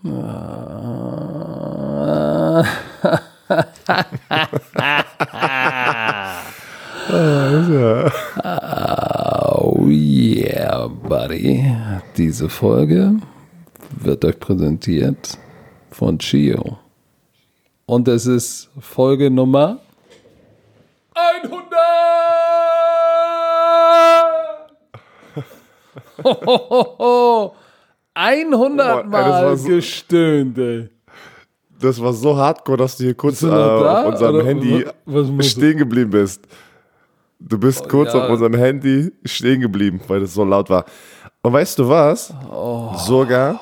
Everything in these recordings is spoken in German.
Oh yeah, buddy. Diese Folge wird euch präsentiert von Chio. Und es ist Folge Nummer 100! 100 Mal gestöhnt, ey. Das war so hardcore, dass du hier kurz auf unserem Handy stehen geblieben bist. Du bist kurz auf unserem Handy stehen geblieben, weil das so laut war. Und weißt du was? Sogar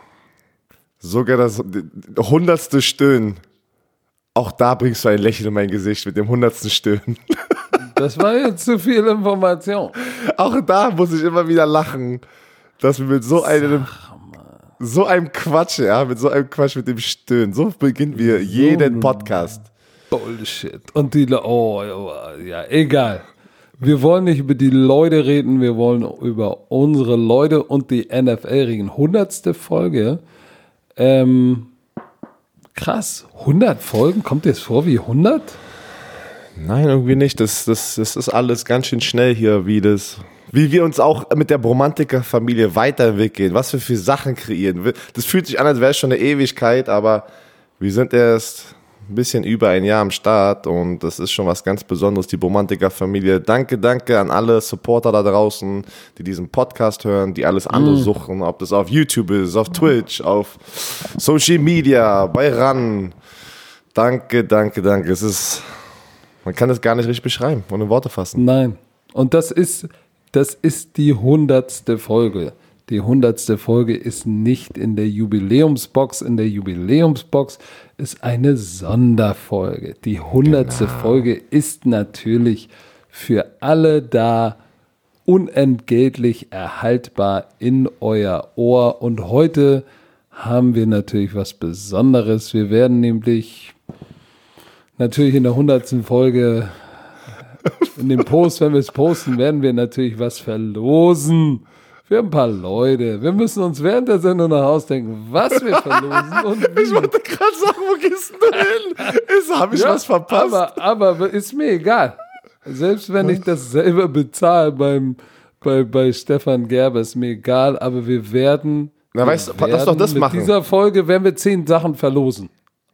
das 100. Stöhnen. Auch da bringst du ein Lächeln in mein Gesicht mit dem 100. Stöhnen. Das war jetzt zu viel Information. Auch da muss ich immer wieder lachen, dass wir mit so einem Quatsch, mit dem Stöhnen, so beginnen wir jeden Podcast. Bullshit. Und ja, egal. Wir wollen nicht über die Leute reden, wir wollen über unsere Leute und die NFL reden. 100. Folge. Krass, 100 Folgen? Kommt dir das vor wie 100? Nein, irgendwie nicht. Das ist alles ganz schön schnell hier, wie wir uns auch mit der Bromantiker-Familie weiterentwickeln, was wir für Sachen kreieren. Das fühlt sich an, als wäre es schon eine Ewigkeit, aber wir sind erst ein bisschen über ein Jahr am Start und das ist schon was ganz Besonderes, die Bromantiker-Familie. Danke an alle Supporter da draußen, die diesen Podcast hören, die alles andere suchen, ob das auf YouTube ist, auf Twitch, auf Social Media, bei RAN. Danke. Man kann das gar nicht richtig beschreiben, ohne Worte fassen. Nein. Und das ist die 100. Folge. Die 100. Folge ist nicht in der Jubiläumsbox. In der Jubiläumsbox ist eine Sonderfolge. Die 100. Folge ist natürlich für alle da unentgeltlich erhaltbar in euer Ohr. Und heute haben wir natürlich was Besonderes. Wir werden nämlich natürlich in der 100. Folge, in dem Post, wenn wir es posten, werden wir natürlich was verlosen. Für ein paar Leute. Wir müssen uns während der Sendung nach Hause denken, was wir verlosen und wie. Ich wollte gerade sagen, wo gehst du hin? Habe ich was verpasst? Aber ist mir egal. Selbst wenn ich das selber bezahle bei Stefan Gerber, ist mir egal, aber wir werden. Na, weißt du, lass doch das machen. In dieser Folge werden wir 10 Sachen verlosen.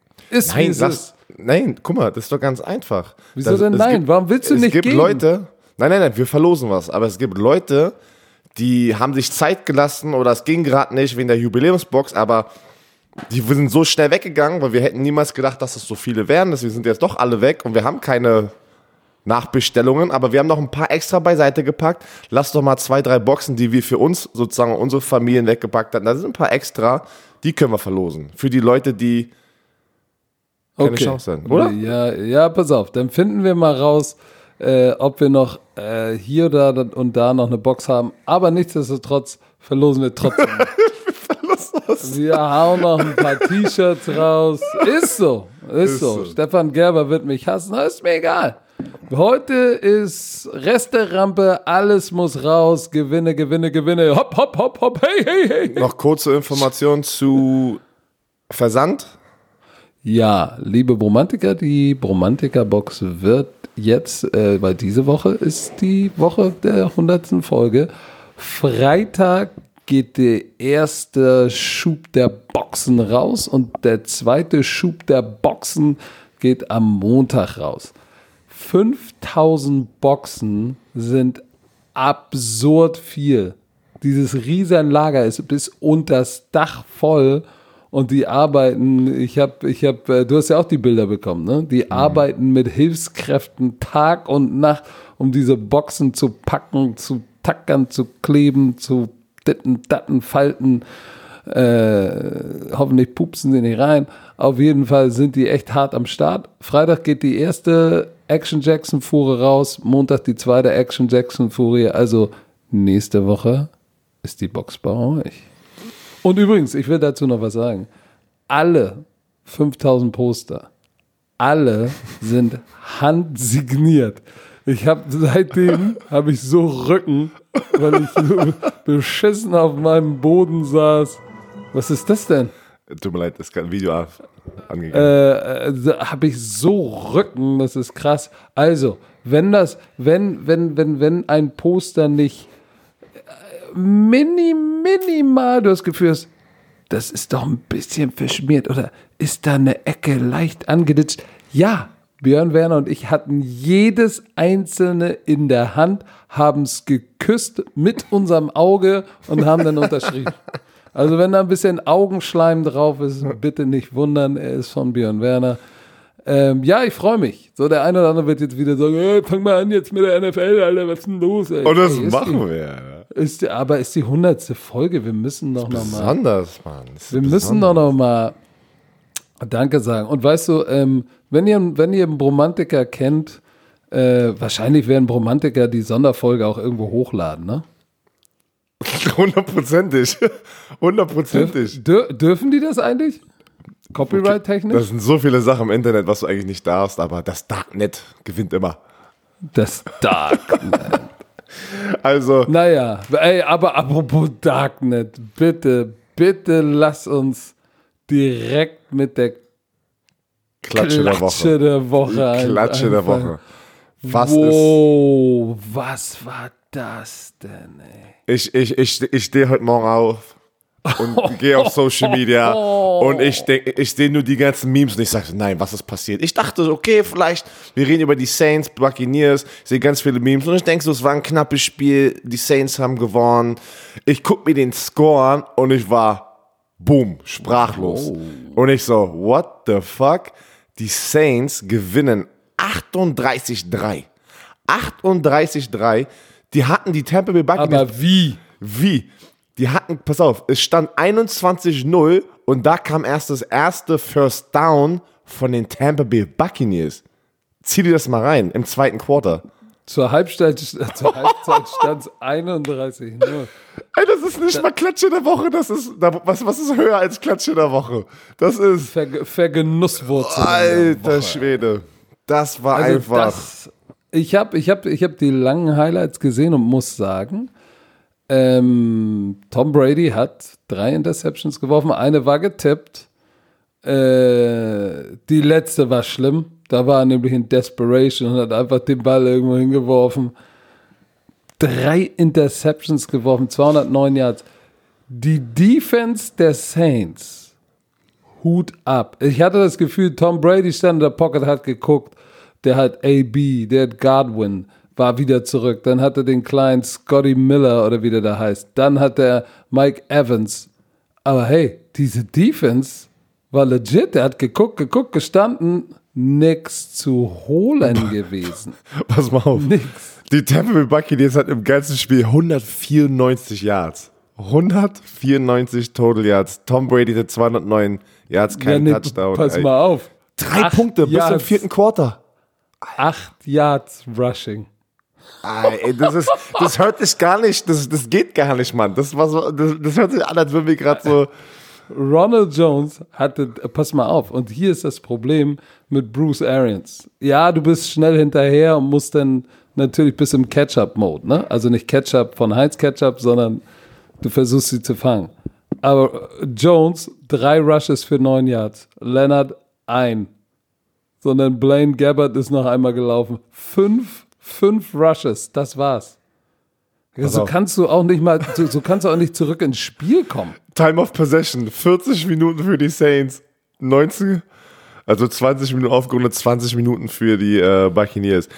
Nein, guck mal, das ist doch ganz einfach. Wieso denn nein? Warum willst du nicht geben? Es gibt Leute, nein, wir verlosen was, aber es gibt Leute, die haben sich Zeit gelassen oder es ging gerade nicht wegen der Jubiläumsbox, aber die sind so schnell weggegangen, weil wir hätten niemals gedacht, dass es so viele wären. Wir sind jetzt doch alle weg und wir haben keine Nachbestellungen, aber wir haben noch ein paar extra beiseite gepackt. Lass doch mal 2, 3 Boxen, die wir für uns sozusagen unsere Familien weggepackt hatten. Da sind ein paar extra, die können wir verlosen. Für die Leute, die keine Chance haben, oder? Ja, pass auf, dann finden wir mal raus, ob wir noch hier und da noch eine Box haben. Aber nichtsdestotrotz verlosen wir trotzdem. Wir hauen noch ein paar T-Shirts raus. Ist so. Stefan Gerber wird mich hassen. Das ist mir egal. Heute ist Resterampe, alles muss raus. Gewinne. Hopp, hopp, hopp, hopp. Hey. Noch kurze Information zu Versand. Ja, liebe Bromantiker, die Bromantiker-Box wird jetzt, weil diese Woche ist die Woche der 100. Folge. Freitag geht der erste Schub der Boxen raus und der zweite Schub der Boxen geht am Montag raus. 5000 Boxen sind absurd viel. Dieses Riesenlager ist bis unters Dach voll. Und die arbeiten, du hast ja auch die Bilder bekommen, ne? Die arbeiten mit Hilfskräften Tag und Nacht, um diese Boxen zu packen, zu tackern, zu kleben, zu datten, falten. Hoffentlich pupsen sie nicht rein. Auf jeden Fall sind die echt hart am Start. Freitag geht die erste Action Jackson Fuhre raus, Montag die zweite Action Jackson Fuhre. Also nächste Woche ist die Box bei euch. Und übrigens, ich will dazu noch was sagen. Alle 5000 Poster, alle sind handsigniert. Seitdem habe ich so Rücken, weil ich so beschissen auf meinem Boden saß. Was ist das denn? Tut mir leid, das ist gerade ein Video angegeben. Habe ich so Rücken, das ist krass. Also, wenn ein Poster nicht minimal, du hast das Gefühl, das ist doch ein bisschen verschmiert oder ist da eine Ecke leicht angeditscht? Ja, Björn Werner und ich hatten jedes einzelne in der Hand, haben es geküsst mit unserem Auge und haben dann unterschrieben. Also wenn da ein bisschen Augenschleim drauf ist, bitte nicht wundern, er ist von Björn Werner. Ja, ich freue mich. So, der eine oder andere wird jetzt wieder sagen, hey, fang mal an jetzt mit der NFL, Alter, was ist denn los? Ey? Und das machen wir. Aber ist die 100. Folge, wir müssen doch noch mal. Besonders, Mann. Wir müssen doch noch mal Danke sagen. Und weißt du, wenn ihr einen Bromantiker kennt, wahrscheinlich werden Bromantiker die Sonderfolge auch irgendwo hochladen, ne? 100%. Dürfen die das eigentlich? Copyright-technisch? Das sind so viele Sachen im Internet, was du eigentlich nicht darfst, aber das Darknet gewinnt immer. Das Darknet. Also. Naja, ey, aber apropos Darknet, bitte lass uns direkt mit der Klatsche der Woche. Klatsche der Woche. Was war das denn, ey? Ich stehe heute Morgen auf und gehe auf Social Media und ich sehe nur die ganzen Memes und ich sage, nein, was ist passiert? Ich dachte, okay, vielleicht, wir reden über die Saints, Buccaneers, ich sehe ganz viele Memes und ich denke so, es war ein knappes Spiel, die Saints haben gewonnen. Ich gucke mir den Score an und ich war, boom, sprachlos. Und ich so, what the fuck? Die Saints gewinnen 38-3. 38-3. Die hatten die Tampa Bay Buccaneers. Aber wie? Die hatten, pass auf, es stand 21-0 und da kam erst das erste First Down von den Tampa Bay Buccaneers. Zieh dir das mal rein, im zweiten Quarter. Zur Halbzeit stand es 31-0. Ey, das ist nicht mal Klatsche der Woche, das ist, was ist höher als Klatsche der Woche? Das ist Vergenusswurzel. Alter Schwede. Das war also einfach. Ich hab die langen Highlights gesehen und muss sagen, Tom Brady hat 3 Interceptions geworfen, eine war getippt. Die letzte war schlimm. Da war er nämlich in Desperation und hat einfach den Ball irgendwo hingeworfen. 3 Interceptions geworfen, 209 Yards. Die Defense der Saints, Hut ab. Ich hatte das Gefühl, Tom Brady stand in der Pocket, hat geguckt. Der hat AB, der hat Godwin, war wieder zurück. Dann hat er den kleinen Scotty Miller oder wie der da heißt. Dann hat er Mike Evans. Aber hey, diese Defense war legit. Der hat geguckt, gestanden. Nix zu holen gewesen. Pass mal auf. Nix. Die Tampa Bay Buccaneers hat im ganzen Spiel 194 Yards. 194 Total Yards. Tom Brady hat 209 Yards, kein Touchdown. Pass mal auf. 3 Punkte bis zum 4. Quarter. 8 Yards Rushing. Ey, das hört sich gar nicht, das geht gar nicht, Mann. Das hört sich an, als würden wir gerade so. Ronald Jones hatte, pass mal auf, und hier ist das Problem mit Bruce Arians. Ja, du bist schnell hinterher und musst dann natürlich bis im Catch-up-Mode, ne? Also nicht Ketchup von Heinz Ketchup, sondern du versuchst sie zu fangen. Aber Jones, 3 Rushes für 9 Yards. Leonard, 1. Sondern Blaine Gabbert ist noch einmal gelaufen. 5 Rushes, das war's. So kannst du auch nicht mal, so kannst du auch nicht zurück ins Spiel kommen. Time of Possession, 40 Minuten für die Saints, 20 Minuten aufgerundet, 20 Minuten für die Buccaneers.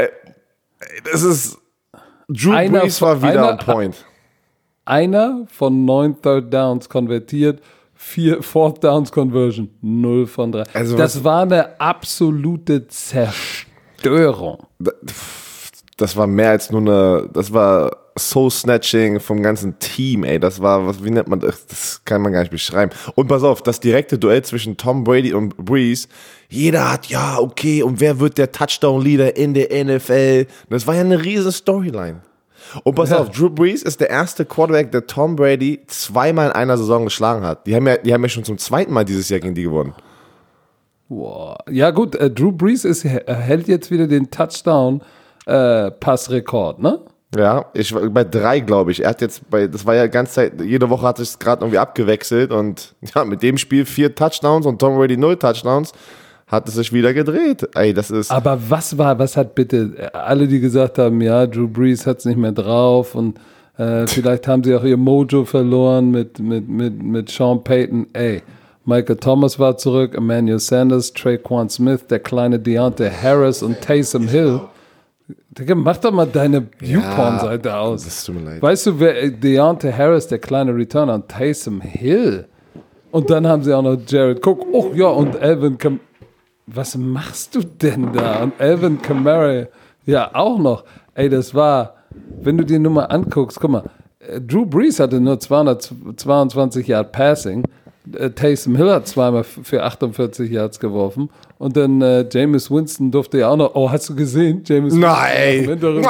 Das ist, Drew Brees war wieder on point. Einer von 9 Third Downs konvertiert, 4 Fourth Downs Conversion, 0 von 3. Also das war eine absolute Zerstörung. Das war mehr als nur das war Soul-Snatching vom ganzen Team, ey. Das war, wie nennt man das? Das kann man gar nicht beschreiben. Und pass auf, das direkte Duell zwischen Tom Brady und Brees, jeder hat, ja, okay, und wer wird der Touchdown-Leader in der NFL? Das war ja eine riesen Storyline. Und pass auf, Drew Brees ist der erste Quarterback, der Tom Brady 2-mal in einer Saison geschlagen hat. Die haben ja schon zum 2. Mal dieses Jahr gegen die gewonnen. Wow. Ja gut, Drew Brees hält jetzt wieder den Touchdown Passrekord, ne? Ja, ich war bei 3, glaube ich. Er hat jetzt das war ja die ganze Zeit, jede Woche hat sich gerade irgendwie abgewechselt und ja, mit dem Spiel 4 Touchdowns und Tom Brady 0 Touchdowns hat es sich wieder gedreht. Ey, das ist. Aber was hat bitte, alle, die gesagt haben, ja, Drew Brees hat es nicht mehr drauf und vielleicht haben sie auch ihr Mojo verloren mit Sean Payton. Ey, Michael Thomas war zurück, Emmanuel Sanders, Traquan Smith, der kleine Deontay Harris und Taysom Hill. Digga, mach doch mal deine YouPorn-Seite aus. Das tut mir leid. Weißt du, wer Deontay Harris, der kleine Returner, und Taysom Hill? Und dann haben sie auch noch Jared Cook. Oh ja, und Alvin Kamara. Was machst du denn da? Und Alvin Kamara, ja, auch noch. Ey, das war, wenn du dir nur mal anguckst, guck mal, Drew Brees hatte nur 222 Yard Passing. Taysom Hill hat zweimal für 48 Yards geworfen und dann Jameis Winston durfte ja auch noch. Oh, hast du gesehen? Jameis Nein!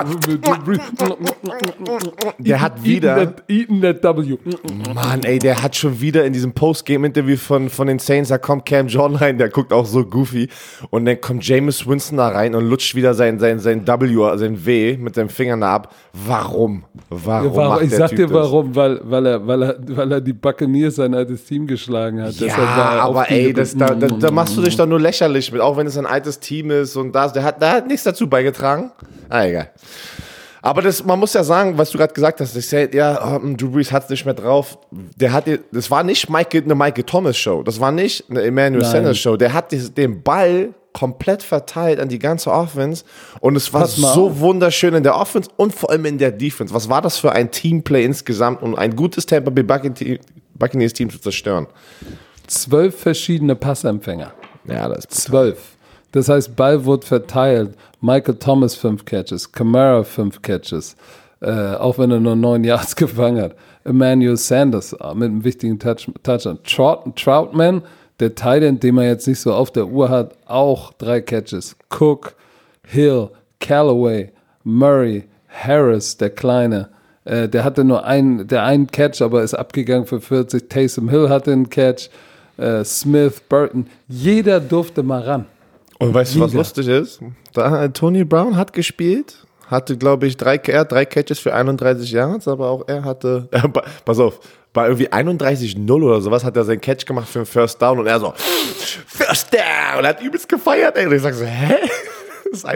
Der hat wieder. Eaten that W. Mann, ey, der hat schon wieder in diesem Postgame-Interview von den Saints, da kommt Cam Jordan rein, der guckt auch so goofy und dann kommt Jameis Winston da rein und lutscht wieder sein W, sein W mit seinem Finger ab. Warum? Ich sag dir warum, weil er die Buccaneers, sein altes Team, geschlagen hat. Ja, aber ey, da machst du dich doch nur lächerlich mit, auch wenn es ein altes Team ist und der hat nichts dazu beigetragen. Egal. Aber man muss ja sagen, was du gerade gesagt hast, Drew Brees hat es nicht mehr drauf. Das war nicht eine Michael Thomas Show, das war nicht eine Emmanuel Sanders Show. Der hat den Ball komplett verteilt an die ganze Offense und es war so wunderschön in der Offense und vor allem in der Defense. Was war das für ein Teamplay insgesamt, um ein gutes Tampa Bay Buccaneers Team zu zerstören? 12 verschiedene Passempfänger. Ja, das ist 12. Das heißt, Ball wurde verteilt. Michael Thomas 5 Catches, Kamara 5 Catches, auch wenn er nur 9 Yards gefangen hat. Emmanuel Sanders mit einem wichtigen Touchdown. Troutman, der Tight End, den man jetzt nicht so auf der Uhr hat, auch 3 Catches. Cook, Hill, Callaway, Murray, Harris, der Kleine. Der hatte nur einen Catch, aber ist abgegangen für 40. Taysom Hill hatte einen Catch. Smith, Burton. Jeder durfte mal ran. Und weißt du, was lustig ist? Tony Brown hat gespielt, hatte, glaube ich, 3 Catches für 31 Yards, aber auch er hatte, pass auf, bei irgendwie 31-0 oder sowas hat er seinen Catch gemacht für einen First Down und er so, First Down, und er hat übelst gefeiert, ey. Und ich sag so, hä? Das ist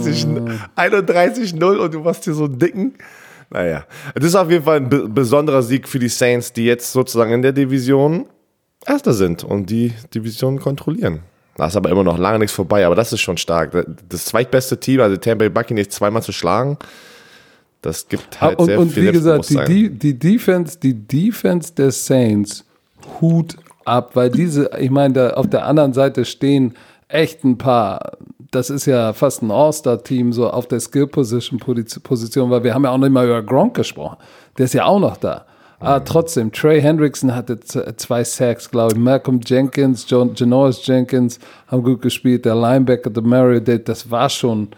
31-0 und du machst hier so einen dicken. Naja, das ist auf jeden Fall ein besonderer Sieg für die Saints, die jetzt sozusagen in der Division Erster sind und die Division kontrollieren. Da ist aber immer noch lange nichts vorbei, aber das ist schon stark. Das zweitbeste Team, also Tampa Bay Buccaneers, zweimal zu schlagen, das gibt halt sehr viel Selbstbewusstsein. Und wie gesagt, die Defense der Saints, Hut ab, weil ich meine, da auf der anderen Seite stehen echt ein paar, das ist ja fast ein All-Star-Team, so auf der Skill-Position, weil wir haben ja auch nicht mal über Gronk gesprochen. Der ist ja auch noch da. Aber trotzdem, Trey Hendrickson hatte 2 Sacks, glaube ich. Malcolm Jenkins, Janoris Jenkins haben gut gespielt. Der Linebacker, der Mario, das war schon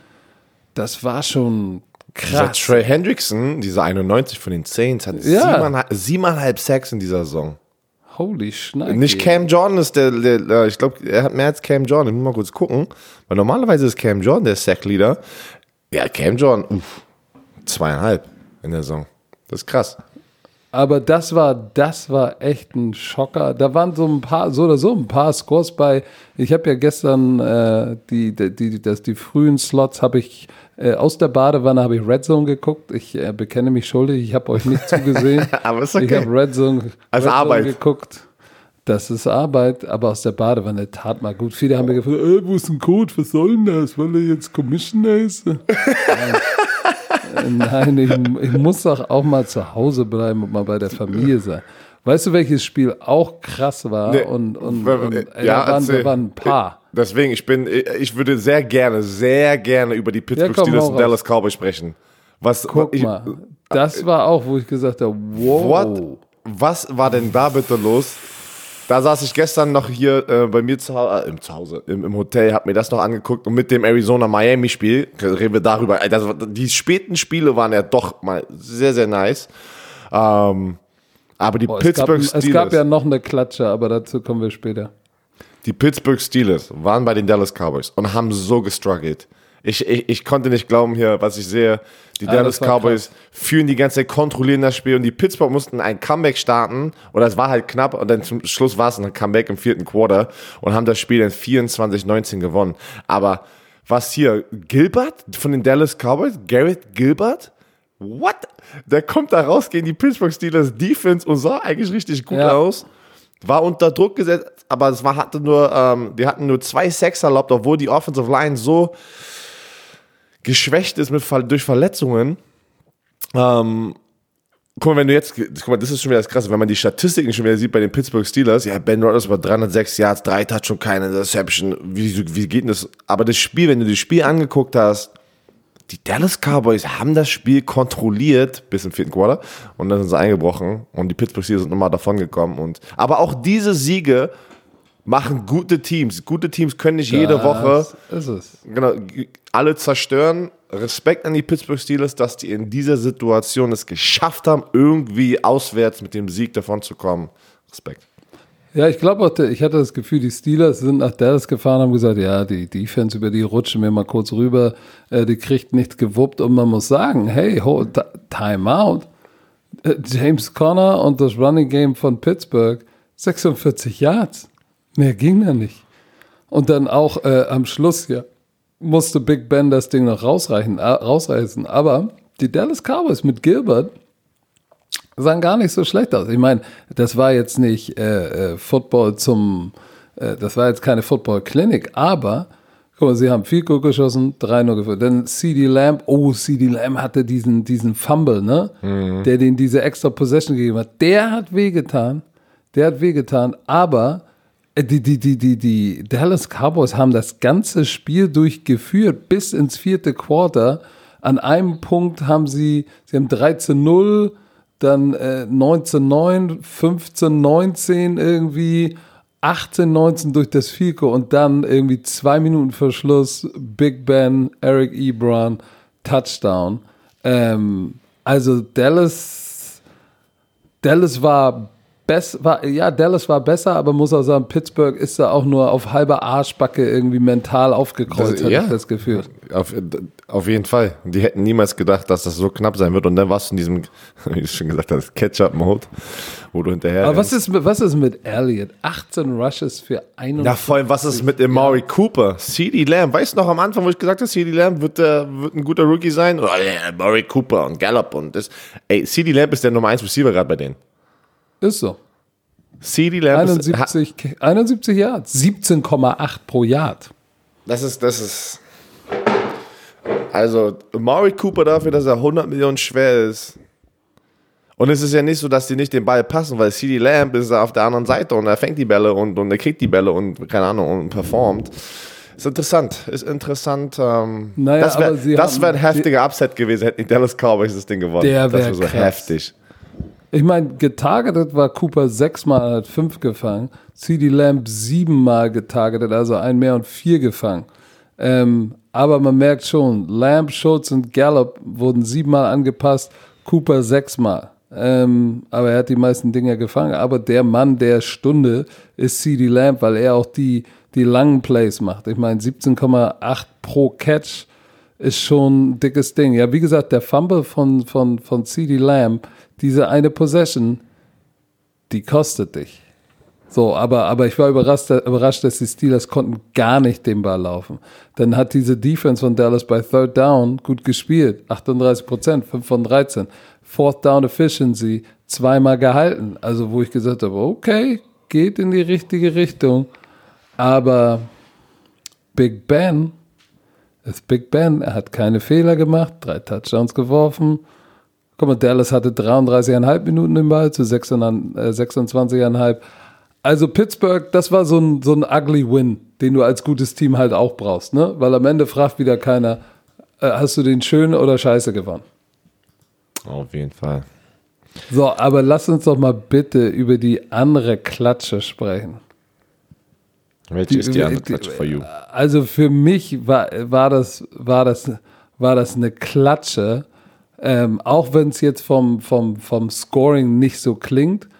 krass. Trey Hendrickson, dieser 91 von den Saints, hat 7,5 Sacks in dieser Saison. Holy Schneide. Nicht Cam Jordan ist der ich glaube, er hat mehr als Cam Jordan. Ich muss mal kurz gucken. Weil normalerweise ist Cam Jordan der Sack-Leader. Ja, Cam Jordan, 2,5 in der Saison. Das ist krass. Aber das war echt ein Schocker. Da waren so ein paar Scores bei. Ich habe ja gestern die frühen Slots habe ich aus der Badewanne habe ich Red Zone geguckt. Ich bekenne mich schuldig. Ich habe euch nicht zugesehen. Aber ist okay. Ich habe Red Zone Arbeit geguckt. Das ist Arbeit, aber aus der Badewanne tat mal gut. Viele haben mir gefragt, wo ist ein Code? Was soll denn das? Weil er jetzt Commissioner ist? Nein, ich muss doch auch mal zu Hause bleiben und mal bei der Familie sein. Weißt du, welches Spiel auch krass war? Da waren ein paar. Deswegen, ich würde sehr gerne über die Pittsburgh Steelers und Dallas Cowboys sprechen. Guck mal, das war auch, wo ich gesagt habe, wow. Was war denn da bitte los? Da saß ich gestern noch hier bei mir im Hotel, hab mir das noch angeguckt und mit dem Arizona-Miami-Spiel, reden wir darüber, die späten Spiele waren ja doch mal sehr, sehr nice. Aber die Pittsburgh Steelers... Es gab ja noch eine Klatsche, aber dazu kommen wir später. Die Pittsburgh Steelers waren bei den Dallas Cowboys und haben so gestruggelt. Ich konnte nicht glauben hier, was ich sehe. Die Dallas Cowboys führen die ganze Zeit, kontrollieren das Spiel und die Pittsburgh mussten ein Comeback starten oder es war halt knapp und dann zum Schluss war es ein Comeback im 4. Quarter und haben das Spiel dann 24-19 gewonnen. Aber was hier, Gilbert von den Dallas Cowboys, Garrett Gilbert? What? Der kommt da raus gegen die Pittsburgh Steelers Defense und sah eigentlich richtig gut aus. War unter Druck gesetzt, aber die hatten nur 2 Sacks erlaubt, obwohl die Offensive Line so geschwächt ist durch Verletzungen. Guck mal, das ist schon wieder das Krasse, wenn man die Statistiken schon wieder sieht bei den Pittsburgh Steelers, ja, Ben Rodgers über 306 Yards, 3 Touchdowns, keine Interception, wie geht denn das? Aber das Spiel, wenn du das Spiel angeguckt hast, die Dallas Cowboys haben das Spiel kontrolliert bis im 4. Quarter und dann sind sie eingebrochen und die Pittsburgh Steelers sind nochmal davon gekommen. Aber auch diese Siege machen gute Teams. Gute Teams können nicht jede Woche genau, alle zerstören. Respekt an die Pittsburgh Steelers, dass die in dieser Situation es geschafft haben, irgendwie auswärts mit dem Sieg davon zu kommen. Respekt. Ja, ich glaube auch, ich hatte das Gefühl, die Steelers sind nach Dallas gefahren, haben gesagt, ja, die Defense, über die rutschen wir mal kurz rüber, die kriegt nichts gewuppt und man muss sagen, hey, time out. James Conner und das Running Game von Pittsburgh, 46 Yards. Mehr ging da nicht. Und dann auch am Schluss musste Big Ben das Ding noch rausreißen. Aber die Dallas Cowboys mit Gilbert sahen gar nicht so schlecht aus. Ich meine, das war jetzt nicht Football das war jetzt keine Football-Klinik, aber guck mal, sie haben viel Goal geschossen, 3-0 geführt. Dann CeeDee Lamb hatte diesen Fumble, ne? Mhm. Der den diese extra Possession gegeben hat. Der hat wehgetan, aber die Dallas Cowboys haben das ganze Spiel durchgeführt bis ins 4. Quarter. An einem Punkt haben sie haben 13-0, dann 19-9, 15-19 irgendwie, 18-19 durch das Field Goal und dann irgendwie 2 Minuten vor Schluss Big Ben, Eric Ebron, Touchdown. Also Dallas war besser, aber muss auch sagen, Pittsburgh ist da auch nur auf halber Arschbacke irgendwie mental aufgekreuzt, hatte ich das Gefühl. Auf jeden Fall. Die hätten niemals gedacht, dass das so knapp sein wird. Und dann warst du in diesem, wie du schon gesagt hast, Catch-up-Mode, wo du hinterher Aber was ist mit Elliott? 18 Rushes für 21. Ja, vor allem, was ist mit Amari Cooper? CeeDee Lamb, weißt du noch am Anfang, wo ich gesagt habe, CeeDee Lamb wird ein guter Rookie sein? Oh, yeah, Amari Cooper und Gallup und das. Ey, CeeDee Lamb ist der Nummer 1 Receiver gerade bei denen. Ist so. CeeDee Lamb 71 Yards, 17,8 pro Yard. Das ist also Amari Cooper dafür, dass er 100 Millionen schwer ist. Und es ist ja nicht so, dass die nicht den Ball passen, weil CeeDee Lamb ist auf der anderen Seite und er fängt die Bälle und er kriegt die Bälle und keine Ahnung und performt. Ist interessant. Das wäre ein heftiger Upset gewesen, hätten die Dallas Cowboys das Ding gewonnen. Das wäre so heftig. Ich meine, getargetet war Cooper 6-mal, hat 5 gefangen. CeeDee Lamb 7-mal getargetet, also 1 mehr und 4 gefangen. Aber man merkt schon, Lamb, Schultz und Gallup wurden 7-mal angepasst, Cooper 6-mal. Aber er hat die meisten Dinger gefangen. Aber der Mann der Stunde ist CeeDee Lamb, weil er auch die langen Plays macht. Ich meine, 17,8 pro Catch ist schon ein dickes Ding. Ja, wie gesagt, der Fumble von CeeDee Lamb, diese eine Possession, die kostet dich. So, aber ich war überrascht, dass die Steelers konnten gar nicht den Ball laufen. Dann hat diese Defense von Dallas bei Third Down gut gespielt. 38%, 5 von 13. Fourth Down Efficiency, 2-mal gehalten. Also wo ich gesagt habe, okay, geht in die richtige Richtung. Aber Big Ben ist Big Ben. Er hat keine Fehler gemacht, 3 Touchdowns geworfen. Guck mal, Dallas hatte 33,5 Minuten den Ball zu 26,5. Also Pittsburgh, das war so ein ugly Win, den du als gutes Team halt auch brauchst, ne? Weil am Ende fragt wieder keiner, hast du den schön oder scheiße gewonnen? Auf jeden Fall. So, aber lass uns doch mal bitte über die andere Klatsche sprechen. Welche ist die andere Klatsche for you? Also für mich war das eine Klatsche, auch wenn es jetzt vom Scoring nicht so klingt.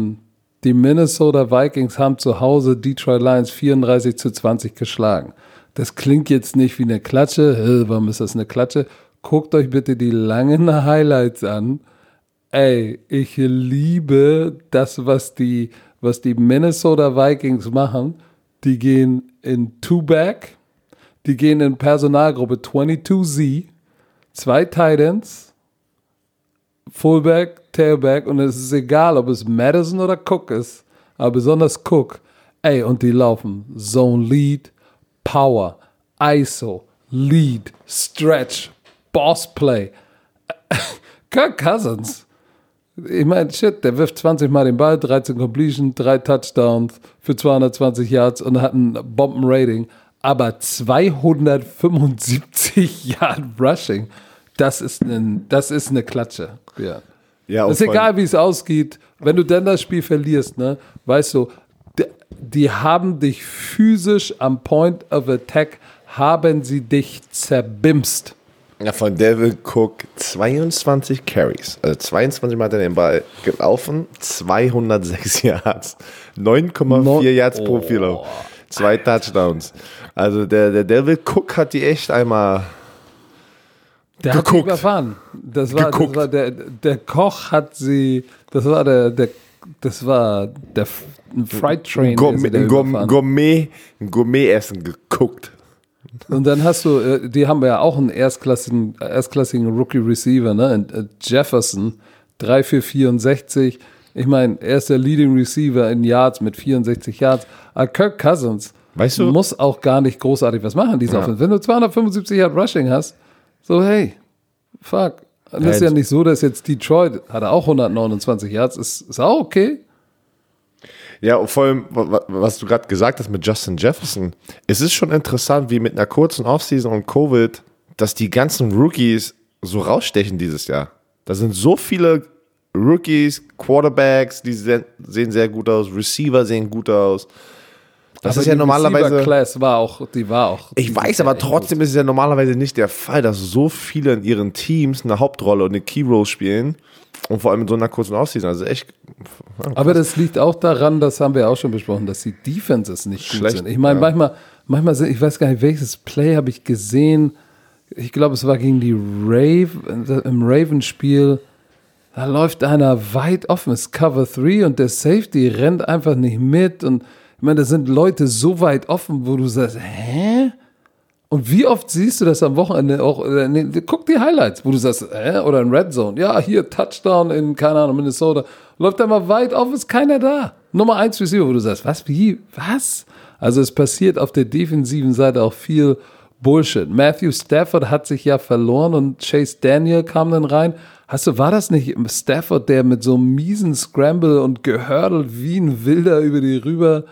Die Minnesota Vikings haben zu Hause Detroit Lions 34-20 geschlagen. das klingt jetzt nicht wie eine Klatsche. Warum ist das eine Klatsche? Guckt euch bitte die langen Highlights an. Ey, ich liebe das, was die Minnesota Vikings machen. Die gehen in Two-Back, die gehen in Personalgruppe 22Z, 2 Tight Ends, Fullback, Tailback, und es ist egal, ob es Madison oder Cook ist, aber besonders Cook. Ey, und die laufen Zone Lead, Power, ISO, Lead, Stretch, Boss Play. Kirk Cousins. Ich meine, shit, der wirft 20 Mal den Ball, 13 Completion, 3 Touchdowns für 220 Yards und hat ein Bombenrating. Aber 275 Yard Rushing, das ist eine Klatsche. Ja. Ja, ist egal, wie es ausgeht. Wenn du dann das Spiel verlierst, ne, weißt du, die haben dich physisch am Point of Attack, haben sie dich zerbimst. Ja, von Devin Cook 22 Carries. Also 22 Mal hat er den Ball gelaufen, 206 Yards, 9,4 Yards pro Kilo, 2 Touchdowns. Also der Devin Cook hat die echt einmal der hat sie überfahren. Das war der Koch hat sie, das war der Fright Train. Gourmet-Essen geguckt. Und dann hast du, die haben ja auch einen erstklassigen Rookie-Receiver, ne? Jefferson, 3 für 64. Ich meine, er ist der Leading Receiver in Yards mit 64 Yards. Aber Kirk Cousins muss auch gar nicht großartig was machen, diese Offense. Wenn du 275 Yard Rushing hast, so hey, fuck. Das ist ja nicht so, dass jetzt Detroit hat auch 129 Yards, ist auch okay. Ja, und vor allem, was du gerade gesagt hast mit Justin Jefferson, es ist schon interessant, wie mit einer kurzen Offseason und Covid, dass die ganzen Rookies so rausstechen dieses Jahr. Da sind so viele Rookies, Quarterbacks, die sehen sehr gut aus, Receiver sehen gut aus. Das ist ja normalerweise. Class war auch. Ich weiß, aber trotzdem ist es ja normalerweise nicht der Fall, dass so viele in ihren Teams eine Hauptrolle und eine Key-Role spielen. Und vor allem in so einer kurzen Offseason. Also echt. Aber das liegt auch daran, das haben wir auch schon besprochen, dass die Defenses nicht gut sind. Ich meine, manchmal sind, ich weiß gar nicht, welches Play habe ich gesehen. Ich glaube, es war gegen die im Ravens-Spiel. Da läuft einer weit offen, ist Cover 3 und der Safety rennt einfach nicht mit. Und ich meine, da sind Leute so weit offen, wo du sagst, hä? Und wie oft siehst du das am Wochenende auch? Guck die Highlights, wo du sagst, oder in Red Zone. Ja, hier Touchdown in, keine Ahnung, Minnesota. Läuft da mal weit auf, ist keiner da. Nummer 1 Receiver, wo du sagst, was, wie, was? Also es passiert auf der defensiven Seite auch viel Bullshit. Matthew Stafford hat sich ja verloren und Chase Daniel kam dann rein. War das nicht Stafford, der mit so einem miesen Scramble und gehördelt wie ein Wilder über die rüber,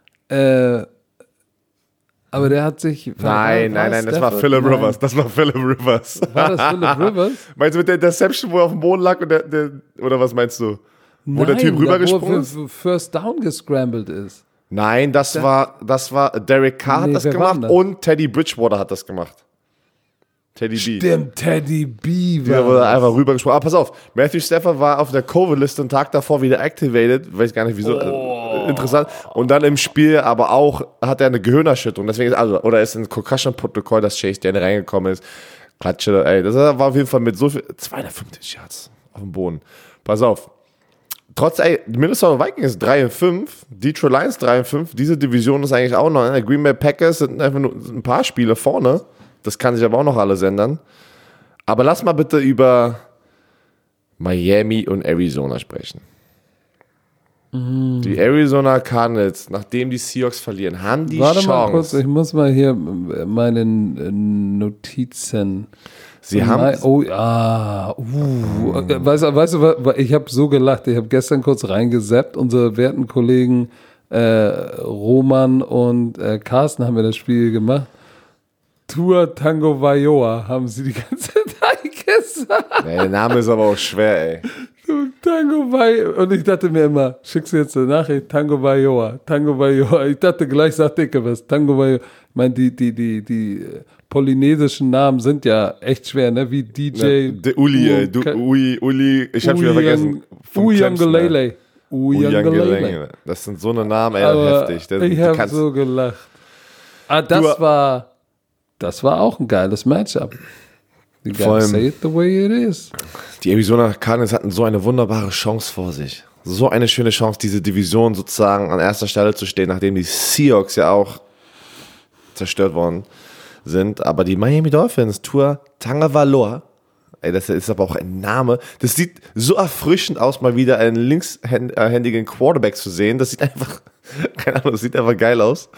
aber der hat sich... Nein, das war Phillip Rivers. War das Phillip Rivers? Meinst du mit der Interception, wo er auf dem Boden lag oder was meinst du? Wo der Typ rübergesprungen ist? Wo First Down gescrambled ist. Nein, das war Derek Carr hat das gemacht und Teddy Bridgewater hat das gemacht. Teddy B. Stimmt, Teddy B. Der wurde einfach rübergesprungen. Aber pass auf, Matthew Stafford war auf der Covid-Liste einen Tag davor wieder activated. Weiß gar nicht wieso. Interessant. Und dann im Spiel aber auch hat er eine Gehirnerschütterung. Deswegen oder ist ein Concussion-Protokoll, dass Chase Daniel reingekommen ist. Klatsche, ey. Das war auf jeden Fall mit so viel. 250 Yards auf dem Boden. Pass auf. Minnesota Vikings ist 3-5, Detroit Lions 3-5. Diese Division ist eigentlich auch noch. Green Bay Packers sind einfach nur ein paar Spiele vorne. Das kann sich aber auch noch alles ändern. Aber lass mal bitte über Miami und Arizona sprechen. Die Arizona Cardinals, nachdem die Seahawks verlieren, haben die Chance. Warte mal kurz, ich muss mal hier meine Notizen. Sie haben. Weißt du, ich habe so gelacht. Ich habe gestern kurz reingesappt. Unsere werten Kollegen Roman und Carsten haben mir das Spiel gemacht. Tua Tango Vailoa haben sie die ganze Zeit gesagt. Nee, der Name ist aber auch schwer, ey. Tango Vailoa. Und ich dachte mir immer, schickst du jetzt eine Nachricht? Tango Vailoa. Ich dachte gleich, sagt Dicke was. Tango Vailoa. Ich meine, die polynesischen Namen sind ja echt schwer, ne? Wie DJ. Uli, ich hab schon wieder vergessen. Uyangalele. Uyangalele. Das sind so eine Namen, ey, heftig. Ich habe so gelacht. Das war auch ein geiles Matchup. You Vor gotta allem- say it the way it is. Die Arizona Cardinals hatten so eine wunderbare Chance vor sich. So eine schöne Chance, diese Division sozusagen an erster Stelle zu stehen, nachdem die Seahawks ja auch zerstört worden sind. Aber die Miami Dolphins, Tua Tagovailoa, das ist aber auch ein Name. Das sieht so erfrischend aus, mal wieder einen linkshändigen Quarterback zu sehen. Das sieht einfach, keine Ahnung, das sieht einfach geil aus.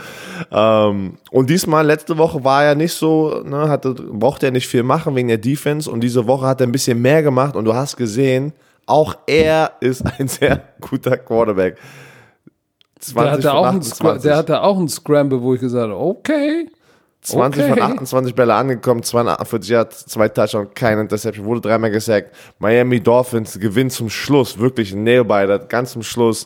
Und diesmal, letzte Woche war er nicht so, ne, brauchte er nicht viel machen wegen der Defense. Und diese Woche hat er ein bisschen mehr gemacht. Und du hast gesehen, auch er ist ein sehr guter Quarterback. 20 Der von hatte auch einen Scramble, wo ich gesagt habe, okay. 20 von 28 Bälle angekommen, 248 Yards, 2 Touchdowns, keine Interception, wurde 3-mal gesackt. Miami Dolphins gewinnt zum Schluss, wirklich ein Nailbiter, ganz zum Schluss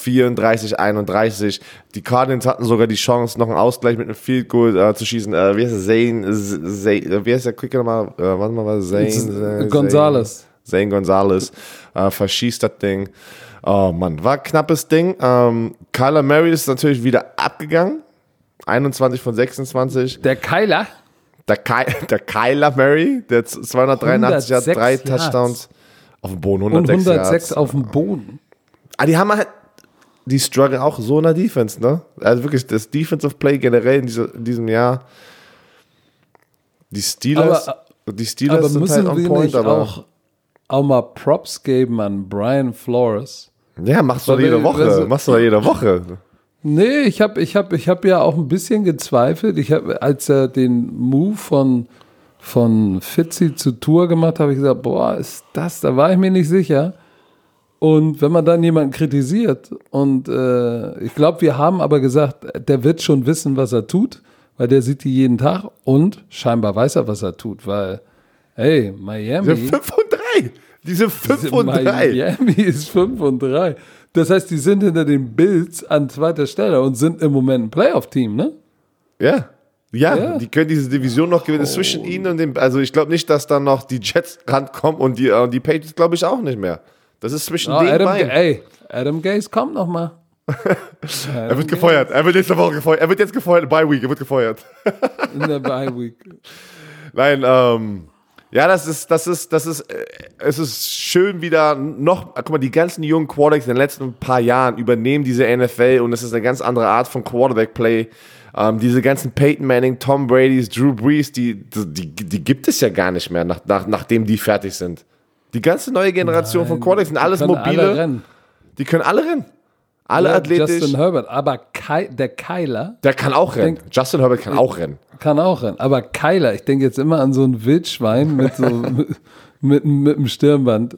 34-31. Die Cardinals hatten sogar die Chance, noch einen Ausgleich mit einem Field Goal zu schießen. Wie heißt der? Wie heißt der Quicker nochmal? Warte mal, Zane Gonzalez. Zane Gonzalez verschießt das Ding. Oh Mann, war ein knappes Ding. Kyler Murray ist natürlich wieder abgegangen. 21 von 26. Der Kyler. Der Kyler Murray, der 283 hat 3 Yards. Touchdowns auf dem Boden, Und 106 106 Yards. auf dem Boden. Die haben halt, die strugglen auch so in der Defense, ne? Also wirklich, das Defensive Play generell in diesem Jahr. Die Steelers Aber sind müssen halt on wir point, nicht aber auch mal Props geben an Brian Flores? ja, machst du doch jede Woche. Nee, ich hab ja auch ein bisschen gezweifelt. Als er den Move von Fitzy zu Tour gemacht hat, habe ich gesagt, boah, da war ich mir nicht sicher. Und wenn man dann jemanden kritisiert und ich glaube, wir haben aber gesagt, der wird schon wissen, was er tut, weil der sieht die jeden Tag und scheinbar weiß er, was er tut, weil, hey, Miami. Diese 5 und 3. Miami ist 5 und 3. Das heißt, die sind hinter den Bills an zweiter Stelle und sind im Moment ein Playoff-Team, ne? Ja. Ja. Ja, die können diese Division noch gewinnen. Zwischen ihnen und dem, also ich glaube nicht, dass dann noch die Jets rankommen und die Patriots glaube ich auch nicht mehr. Das ist zwischen den beiden. Adam Gase kommt noch mal. Er wird gefeuert. Er wird nächste Woche gefeuert. Er wird jetzt gefeuert. Bye Week. Er wird gefeuert. In der Bye Week. Nein, ja, es ist schön wieder noch, guck mal, die ganzen jungen Quarterbacks in den letzten paar Jahren übernehmen diese NFL und es ist eine ganz andere Art von Quarterback-Play. Diese ganzen Peyton Manning, Tom Bradys, Drew Brees, die gibt es ja gar nicht mehr, nachdem die fertig sind. Die ganze neue Generation von Quarterbacks sind alles mobile. Die können alle rennen. Alle athletisch. Justin Herbert, aber der Kyler. Der kann auch rennen. Justin Herbert kann auch rennen. Kann auch rennen. Aber Kyler, ich denke jetzt immer an so ein Wildschwein mit einem Stirnband.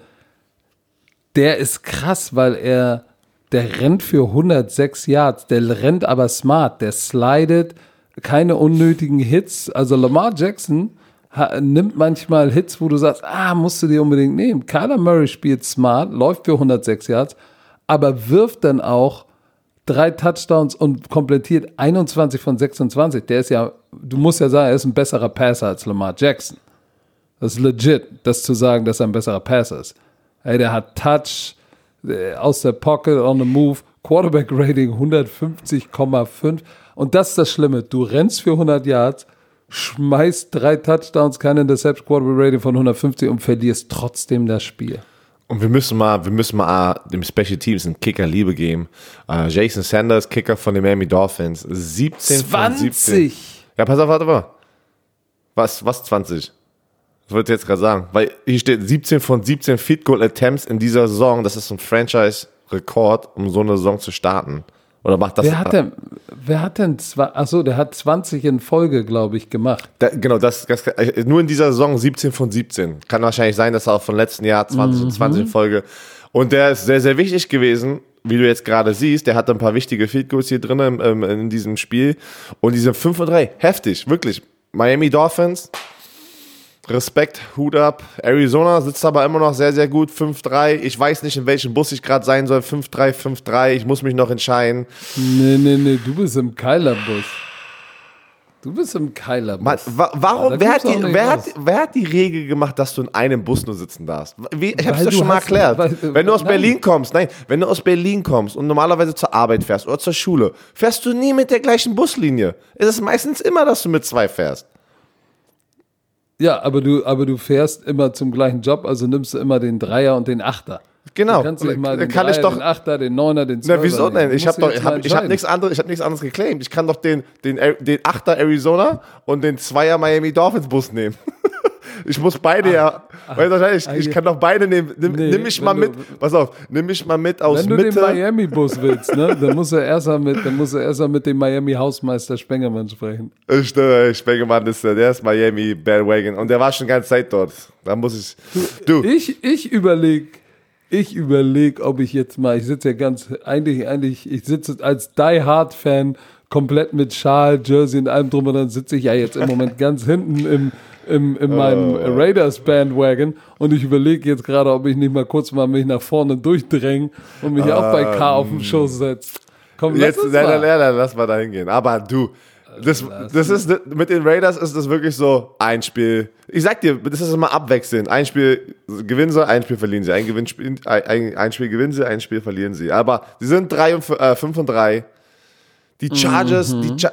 Der ist krass, weil der rennt für 106 Yards. Der rennt aber smart. Der slidet, keine unnötigen Hits. Also Lamar Jackson nimmt manchmal Hits, wo du sagst, musst du dir unbedingt nehmen. Kyler Murray spielt smart, läuft für 106 Yards, aber wirft dann auch 3 Touchdowns und komplettiert 21 von 26. Der ist ja, du musst ja sagen, er ist ein besserer Passer als Lamar Jackson. Das ist legit, das zu sagen, dass er ein besserer Passer ist. Ey, der hat Touch, aus der Pocket, on the move, Quarterback-Rating 150,5. Und das ist das Schlimme. Du rennst für 100 Yards, schmeißt 3 Touchdowns, keine Interception, Quarterback-Rating von 150 und verlierst trotzdem das Spiel. Und wir müssen mal dem Special Teams einen Kicker Liebe geben. Jason Sanders, Kicker von den Miami Dolphins. 17 von 17. Ja, pass auf, warte mal. Was 20? Das wollte ich jetzt gerade sagen. Weil hier steht 17 von 17 Field Goal Attempts in dieser Saison. Das ist ein Franchise-Rekord, um so eine Saison zu starten. Oder macht das? Wer hat denn der hat 20 in Folge, glaube ich, gemacht. Nur in dieser Saison 17 von 17. Kann wahrscheinlich sein, dass er auch von letzten Jahr 20 und 20 in Folge. Und der ist sehr, sehr wichtig gewesen, wie du jetzt gerade siehst. Der hatte ein paar wichtige Field Goals hier drin in diesem Spiel. Und diese 5 und 3, heftig, wirklich. Miami Dolphins, Respekt, Hut ab. Arizona sitzt aber immer noch sehr, sehr gut. 5-3. Ich weiß nicht, in welchem Bus ich gerade sein soll. 5-3, 5-3. Ich muss mich noch entscheiden. Nee, du bist im Kyler-Bus. Du bist im Keilerbus. Warum? Wer hat die Regel gemacht, dass du in einem Bus nur sitzen darfst? Ich habe es dir schon mal erklärt. Wenn du aus Berlin kommst und normalerweise zur Arbeit fährst oder zur Schule, fährst du nie mit der gleichen Buslinie. Es ist meistens immer, dass du mit 2 fährst. Ja, aber du fährst immer zum gleichen Job, also nimmst du immer den Dreier und den Achter. Genau. Du kannst nicht mal den kann Dreier, ich doch, den Achter, den Neuner, den Zwölfer. Na, wieso denn? Ich habe nichts anderes geclaimed. Ich kann doch den Achter Arizona und den Zweier Miami Dolphins Bus nehmen. Ich muss beide ich kann doch beide nehmen. Nimm mich mal mit. Pass auf, nimm mich mal mit aus Mitte. Wenn du den Miami-Bus willst, ne, dann musst du erst mal mit dem Miami-Hausmeister Spengemann sprechen. Stimmt, Spengemann der ist Miami Bandwagon und der war schon die ganze Zeit dort. Da muss ich. Ich überleg, ob ich jetzt mal, ich sitze ja ich sitze als Die Hard Fan komplett mit Schal, Jersey und allem drum und dann sitze ich ja jetzt im Moment ganz hinten in meinem Raiders Bandwagon und ich überlege jetzt gerade, ob ich nicht mal kurz mal mich nach vorne durchdränge und mich auch bei K auf den Schoß setze. Komm, lass mal da hingehen. Aber du, das ist, mit den Raiders ist das wirklich so ein Spiel. Ich sag dir, das ist immer abwechselnd. Ein Spiel gewinnen sie, ein Spiel verlieren sie. Ein Spiel gewinnen sie, ein Spiel verlieren sie. Aber sie sind 5 und 3. Die Chargers,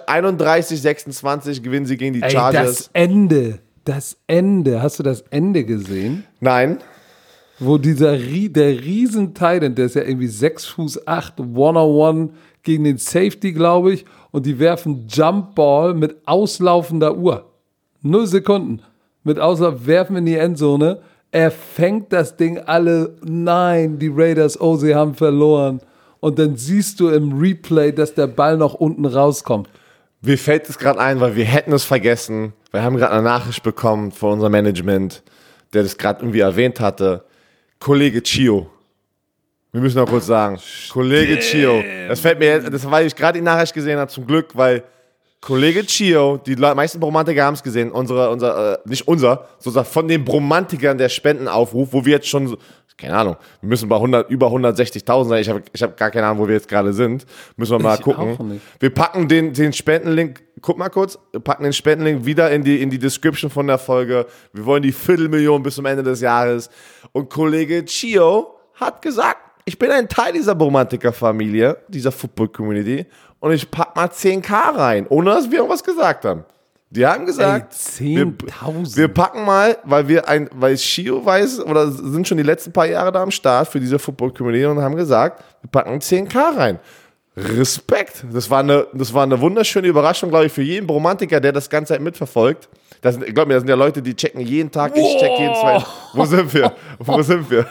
31-26 gewinnen sie gegen die Chargers. Das Ende. Hast du das Ende gesehen? Nein. Wo der riesen Titan, der ist ja irgendwie 6'8", One-on-One gegen den Safety, glaube ich, und die werfen Jumpball mit auslaufender Uhr. 0 Sekunden. Mit Auslauf werfen in die Endzone. Er fängt das Ding nein, die Raiders, sie haben verloren. Und dann siehst du im Replay, dass der Ball noch unten rauskommt. Mir fällt es gerade ein, weil wir hätten es vergessen. Wir haben gerade eine Nachricht bekommen von unserem Management, der das gerade irgendwie erwähnt hatte. Kollege Chio. Wir müssen noch kurz sagen. Kollege Chio. Das fällt mir, weil ich gerade die Nachricht gesehen habe, zum Glück, weil Kollege Chio, die meisten Bromantiker haben es gesehen, sozusagen von den Bromantikern der Spendenaufruf, wo wir jetzt schon, keine Ahnung, wir müssen bei über 160.000 sein. Ich hab gar keine Ahnung, wo wir jetzt gerade sind. Müssen wir mal gucken. Wir packen den Spendenlink, guck mal kurz, wir packen den Spendenlink wieder in die Description von der Folge. Wir wollen die 250.000 bis zum Ende des Jahres. Und Kollege Chio hat gesagt, ich bin ein Teil dieser Bromantiker-Familie, dieser Football-Community und ich pack mal 10.000 rein, ohne dass wir irgendwas gesagt haben. Die haben gesagt, 10.000. Wir packen mal, weil Chio weiß, oder sind schon die letzten paar Jahre da am Start für diese Football-Community und haben gesagt, wir packen 10.000 rein. Respekt. Das war eine wunderschöne Überraschung, glaube ich, für jeden Bromantiker, der das ganze Zeit mitverfolgt. Glaub mir, das sind ja Leute, die checken jeden Tag, ich check jeden zweiten. Wo sind wir?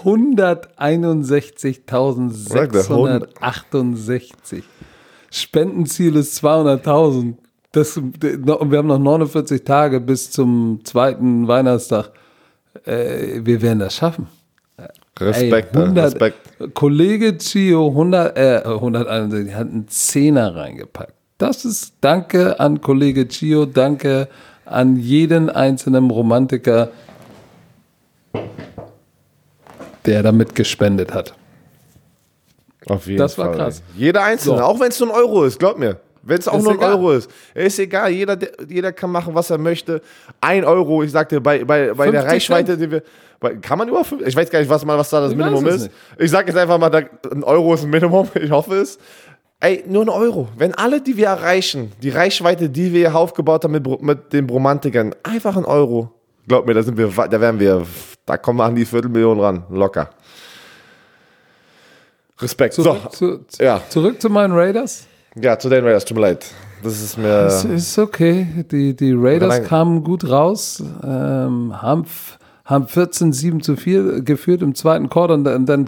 161.668. Spendenziel ist 200.000. Und wir haben noch 49 Tage bis zum 2. Weihnachtstag. Wir werden das schaffen. Respekt. Kollege Chio 161 hat einen Zehner reingepackt. Das ist Danke an Kollege Chio, danke an jeden einzelnen Romantiker, der damit gespendet hat. Auf jeden Fall. Das war krass. Jeder Einzelne, So. auch wenn es nur ein Euro ist, glaub mir. Wenn es auch nur ein Euro ist. Ist egal, jeder kann machen, was er möchte. 1 Euro, ich sagte, bei der Reichweite, die wir. Kann man über 5? Ich weiß gar nicht, was da das Minimum ist. Ich sag jetzt einfach mal, 1 Euro ist ein Minimum, ich hoffe es. Ey, nur 1 Euro. Wenn alle, die wir erreichen, die Reichweite, die wir hier aufgebaut haben mit den Bromantikern, einfach 1 Euro. Glaub mir, da kommen wir an die 250.000 ran. Locker. Respekt. Zurück zu meinen Raiders. Ja, zu den Raiders, tut mir leid. Das ist mir. Es ist okay. Die Raiders kamen gut raus, haben 14-7 geführt im zweiten Quarter und dann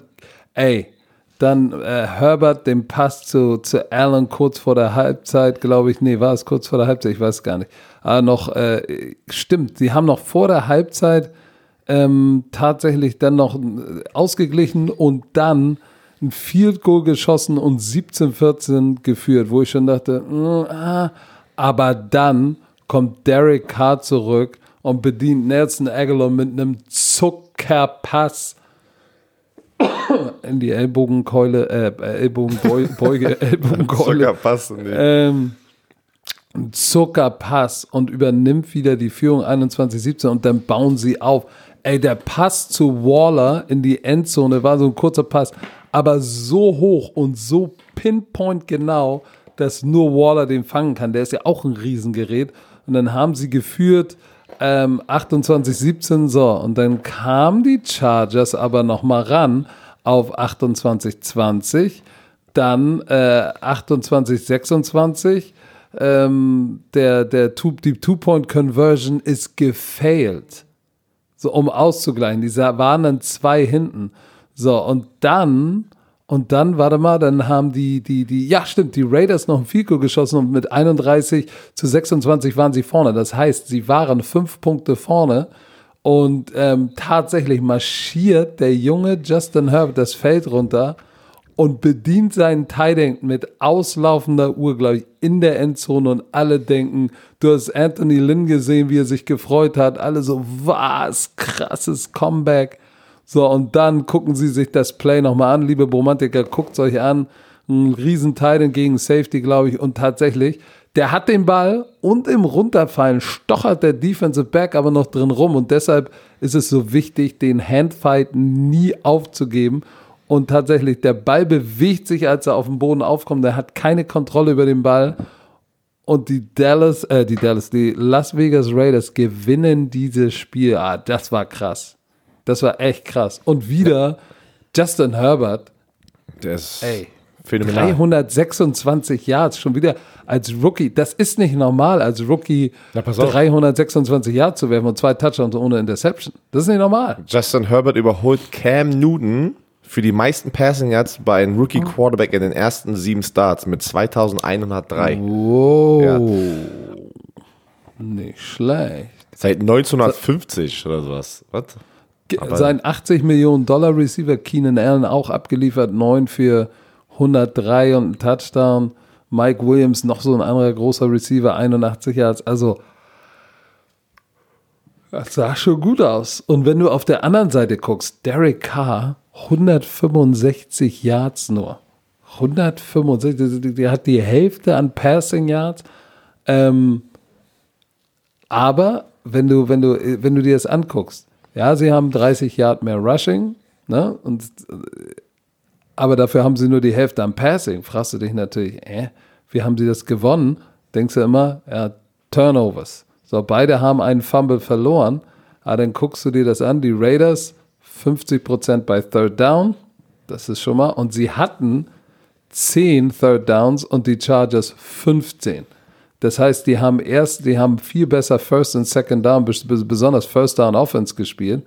Herbert den Pass zu Allen kurz vor der Halbzeit, glaube ich. Nee, war es kurz vor der Halbzeit? Ich weiß gar nicht. Aber stimmt, sie haben noch vor der Halbzeit tatsächlich dann noch ausgeglichen und dann ein Field Goal geschossen und 17-14 geführt, wo ich schon dachte, aber dann kommt Derek Carr zurück und bedient Nelson Aguilar mit einem Zuckerpass in die Ellbogenkeule. Zuckerpass. Ein Zuckerpass und übernimmt wieder die Führung 21-17 und dann bauen sie auf. Ey, der Pass zu Waller in die Endzone war so ein kurzer Pass, aber so hoch und so pinpoint genau, dass nur Waller den fangen kann. Der ist ja auch ein Riesengerät. Und dann haben sie geführt 28-17, so. Und dann kamen die Chargers aber nochmal ran auf 28-20, dann 28-26. Die Two-Point-Conversion ist gefailed. So, um auszugleichen. Die waren dann 2 hinten. So, und dann, warte mal, dann haben die Raiders noch ein Field Goal geschossen und mit 31-26 waren sie vorne. Das heißt, sie waren 5 Punkte vorne und tatsächlich marschiert der junge Justin Herbert das Feld runter und bedient seinen Tight End mit auslaufender Uhr, glaube ich, in der Endzone und alle denken, du hast Anthony Lynn gesehen, wie er sich gefreut hat, alle so, was, krasses Comeback. So, und dann gucken sie sich das Play nochmal an, liebe Bromantiker, guckt es euch an, ein riesen Tight End gegen Safety, glaube ich, und tatsächlich, der hat den Ball und im Runterfallen stochert der Defensive Back aber noch drin rum und deshalb ist es so wichtig, den Handfight nie aufzugeben. Und tatsächlich, der Ball bewegt sich, als er auf dem Boden aufkommt. Der hat keine Kontrolle über den Ball. Und die Las Vegas Raiders gewinnen dieses Spiel. Ah, das war krass. Das war echt krass. Und wieder Justin Herbert. Der ist phänomenal. 326 Yards, schon wieder als Rookie. Das ist nicht normal, als Rookie 326 Yards zu werfen und 2 Touchdowns ohne Interception. Das ist nicht normal. Justin Herbert überholt Cam Newton für die meisten Passing Yards bei einem Rookie Quarterback in den ersten 7 Starts mit 2103. Wow. Ja. Nicht schlecht. Seit 1950 oder sowas. Was? Sein $80 Millionen Receiver Keenan Allen auch abgeliefert, 9 für 103 und ein Touchdown. Mike Williams, noch so ein anderer großer Receiver, 81 Yards. Also, das sah schon gut aus. Und wenn du auf der anderen Seite guckst, Derek Carr, 165 Yards nur. 165, der hat die Hälfte an Passing Yards. Aber wenn du dir das anguckst, ja, sie haben 30 Yard mehr Rushing, ne? Aber dafür haben sie nur die Hälfte am Passing. Fragst du dich natürlich, wie haben sie das gewonnen? Denkst du immer, ja, Turnovers. So, beide haben einen Fumble verloren. Aber dann guckst du dir das an, die Raiders 50% bei Third Down, das ist schon mal, und sie hatten 10 Third Downs und die Chargers 15. Das heißt, die haben viel besser First und Second Down, besonders First Down Offense gespielt.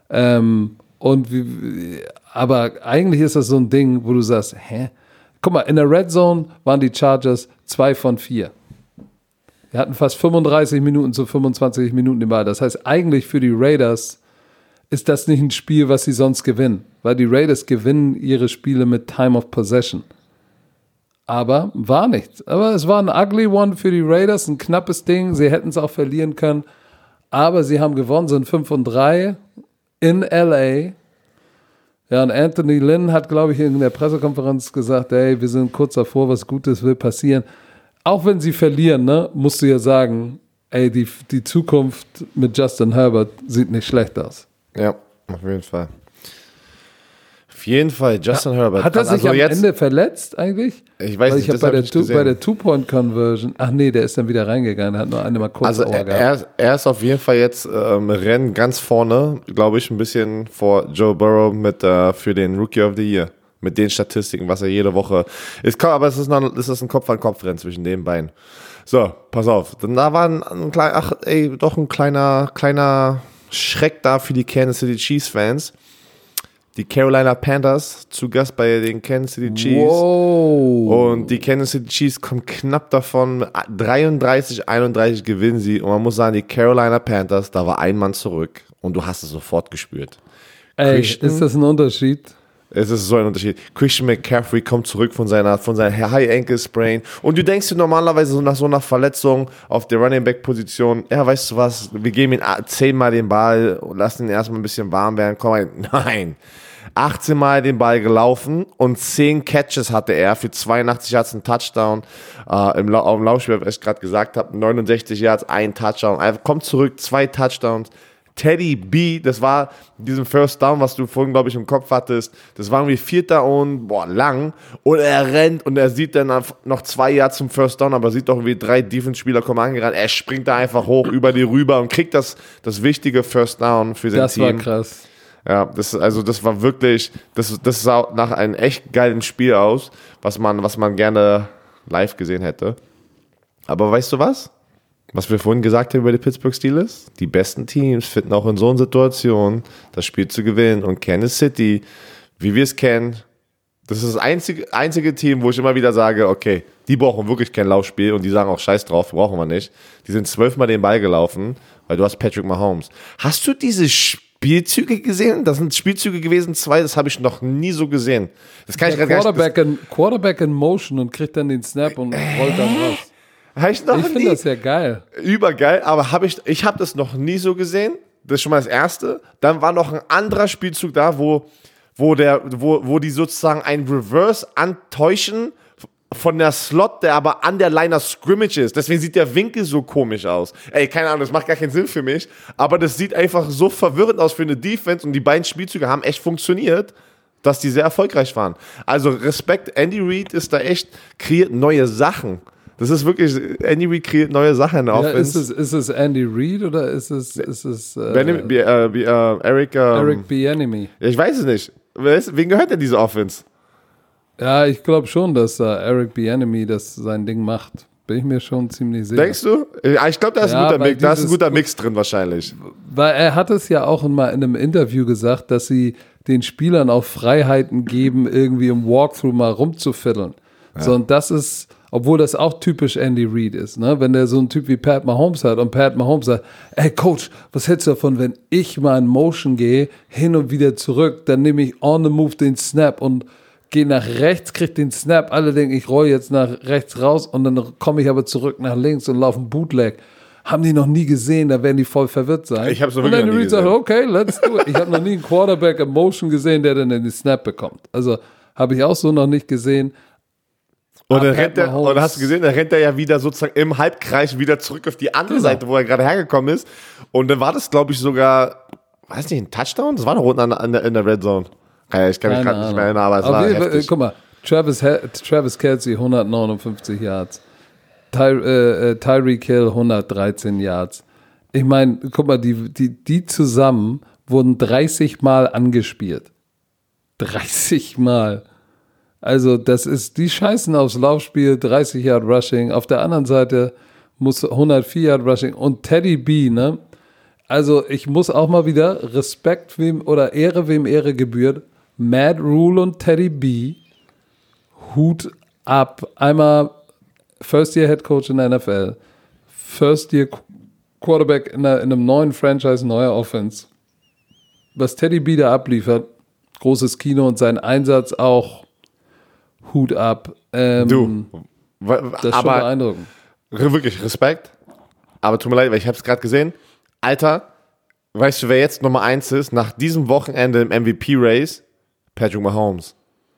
Aber eigentlich ist das so ein Ding, wo du sagst, guck mal, in der Red Zone waren die Chargers 2 von 4. Wir hatten fast 35 Minuten zu 25 Minuten den Ball. Das heißt, eigentlich für die Raiders ist das nicht ein Spiel, was sie sonst gewinnen. Weil die Raiders gewinnen ihre Spiele mit Time of Possession. Aber war nichts. Aber es war ein ugly one für die Raiders, ein knappes Ding. Sie hätten es auch verlieren können. Aber sie haben gewonnen, sind 5-3 in L.A. Ja, und Anthony Lynn hat, glaube ich, in der Pressekonferenz gesagt, ey, wir sind kurz davor, was Gutes will passieren. Auch wenn sie verlieren, ne, musst du ja sagen, ey, die Zukunft mit Justin Herbert sieht nicht schlecht aus. Ja, auf jeden Fall. Auf jeden Fall, Justin Herbert. Hat er sich am Ende verletzt eigentlich? Ich weiß nicht, das habe ich bei der Two-Point-Conversion, ach nee, der ist dann wieder reingegangen, hat nur eine mal kurz Also er ist auf jeden Fall jetzt im Rennen ganz vorne, glaube ich, ein bisschen vor Joe Burrow für den Rookie of the Year. Mit den Statistiken, was er jede Woche ist. Aber es ist ein Kopf-an-Kopf-Rennen zwischen den beiden. So, pass auf. Da war ein kleiner Schreck da für die Kansas City Chiefs-Fans. Die Carolina Panthers zu Gast bei den Kansas City Chiefs. Wow. Und die Kansas City Chiefs kommen knapp davon. 33-31 gewinnen sie. Und man muss sagen, die Carolina Panthers, da war ein Mann zurück. Und du hast es sofort gespürt. Ey, ist das ein Unterschied? Es ist so ein Unterschied. Christian McCaffrey kommt zurück von seiner High-Ankle-Sprain. Und du denkst dir normalerweise nach so einer Verletzung auf der Running-Back-Position, ja, weißt du was, wir geben ihm 10-mal den Ball und lassen ihn erstmal ein bisschen warm werden. Komm rein. Nein. 18 Mal den Ball gelaufen und 10 Catches hatte er für 82 Yards, einen Touchdown. Auf dem Laufspiel, was ich gerade gesagt habe, 69 Yards, ein Touchdown. Er kommt zurück, 2 Touchdowns. Teddy B, das war diesen First Down, was du vorhin, glaube ich, im Kopf hattest. Das war irgendwie 4. und lang. Und er rennt und er sieht dann noch 2 Yards zum First Down, aber sieht doch, wie 3 Defense-Spieler kommen angerannt. Er springt da einfach hoch über die rüber und kriegt das wichtige First Down für sein Team. Das war krass. Ja, das war wirklich, das sah nach einem echt geilen Spiel aus, was man gerne live gesehen hätte. Aber weißt du was? Was wir vorhin gesagt haben über die Pittsburgh Steelers? Die besten Teams finden auch in so einer Situation das Spiel zu gewinnen. Und Kansas City, wie wir es kennen, das ist das einzige Team, wo ich immer wieder sage, okay, die brauchen wirklich kein Laufspiel und die sagen auch, scheiß drauf, brauchen wir nicht. Die sind 12 Mal den Ball gelaufen, weil du hast Patrick Mahomes. Hast du diese Spielzüge gesehen? Das sind Spielzüge gewesen, 2, das habe ich noch nie so gesehen. Das kann Der Quarterback in Motion und kriegt dann den Snap und rollt dann raus. Ich finde das ja geil. Übergeil, aber ich habe das noch nie so gesehen. Das ist schon mal das Erste. Dann war noch ein anderer Spielzug da, wo die sozusagen ein Reverse antäuschen von der Slot, der aber an der Line of Scrimmage ist. Deswegen sieht der Winkel so komisch aus. Ey, keine Ahnung, das macht gar keinen Sinn für mich. Aber das sieht einfach so verwirrend aus für eine Defense und die beiden Spielzüge haben echt funktioniert, dass die sehr erfolgreich waren. Also Respekt, Andy Reid ist da echt, kreiert neue Sachen. Das ist wirklich, Andy Reid kreiert neue Sachen in der Offense. Ist es Andy Reid oder ist es Eric Bieniemy? Ich weiß es nicht. Wen gehört denn diese Offense? Ja, ich glaube schon, dass Eric Bieniemy das sein Ding macht. Bin ich mir schon ziemlich sicher. Denkst du? Ich glaube, da ist ein guter Mix drin wahrscheinlich. Weil er hat es ja auch mal in einem Interview gesagt, dass sie den Spielern auch Freiheiten geben, irgendwie im Walkthrough mal rumzufiddeln. Ja. So, und das ist, obwohl das auch typisch Andy Reid ist, ne? Wenn der so einen Typ wie Pat Mahomes hat und Pat Mahomes sagt, ey Coach, was hältst du davon, wenn ich mal in Motion gehe, hin und wieder zurück, dann nehme ich on the move den Snap und gehe nach rechts, kriege den Snap, alle denken, ich roll jetzt nach rechts raus und dann komme ich aber zurück nach links und laufe einen Bootleg. Haben die noch nie gesehen, da werden die voll verwirrt sein. Ich habe so wirklich noch nie gesehen. Und Andy Reid sagt, okay, let's do it. Ich habe noch nie einen Quarterback in Motion gesehen, der dann den Snap bekommt. Also habe ich auch so noch nicht gesehen. Und dann hast du gesehen, dann rennt er ja wieder sozusagen im Halbkreis wieder zurück auf die andere Seite, wo er gerade hergekommen ist. Und dann war das, glaube ich, sogar, weiß nicht, ein Touchdown? Das war doch unten in der Red Zone. Ich kann mich gerade nicht mehr erinnern, aber es war heftig. Guck mal, Travis Kelce 159 Yards. Tyreek Hill 113 Yards. Ich meine, guck mal, die zusammen wurden 30 Mal angespielt. 30 Mal. Also die scheißen aufs Laufspiel, 30 Yard Rushing. Auf der anderen Seite muss 104 Yard Rushing. Und Teddy B, ne? Also ich muss auch mal wieder Respekt wem Ehre gebührt. Matt Rule und Teddy B, Hut ab. Einmal First Year Head Coach in der NFL, First Year Quarterback in einem neuen Franchise, neuer Offense. Was Teddy B da abliefert, großes Kino und sein Einsatz auch, Hut ab. Das ist schon beeindruckend. Wirklich Respekt. Aber tut mir leid, weil ich habe es gerade gesehen. Alter, weißt du, wer jetzt Nummer 1 ist nach diesem Wochenende im MVP-Race? Patrick Mahomes.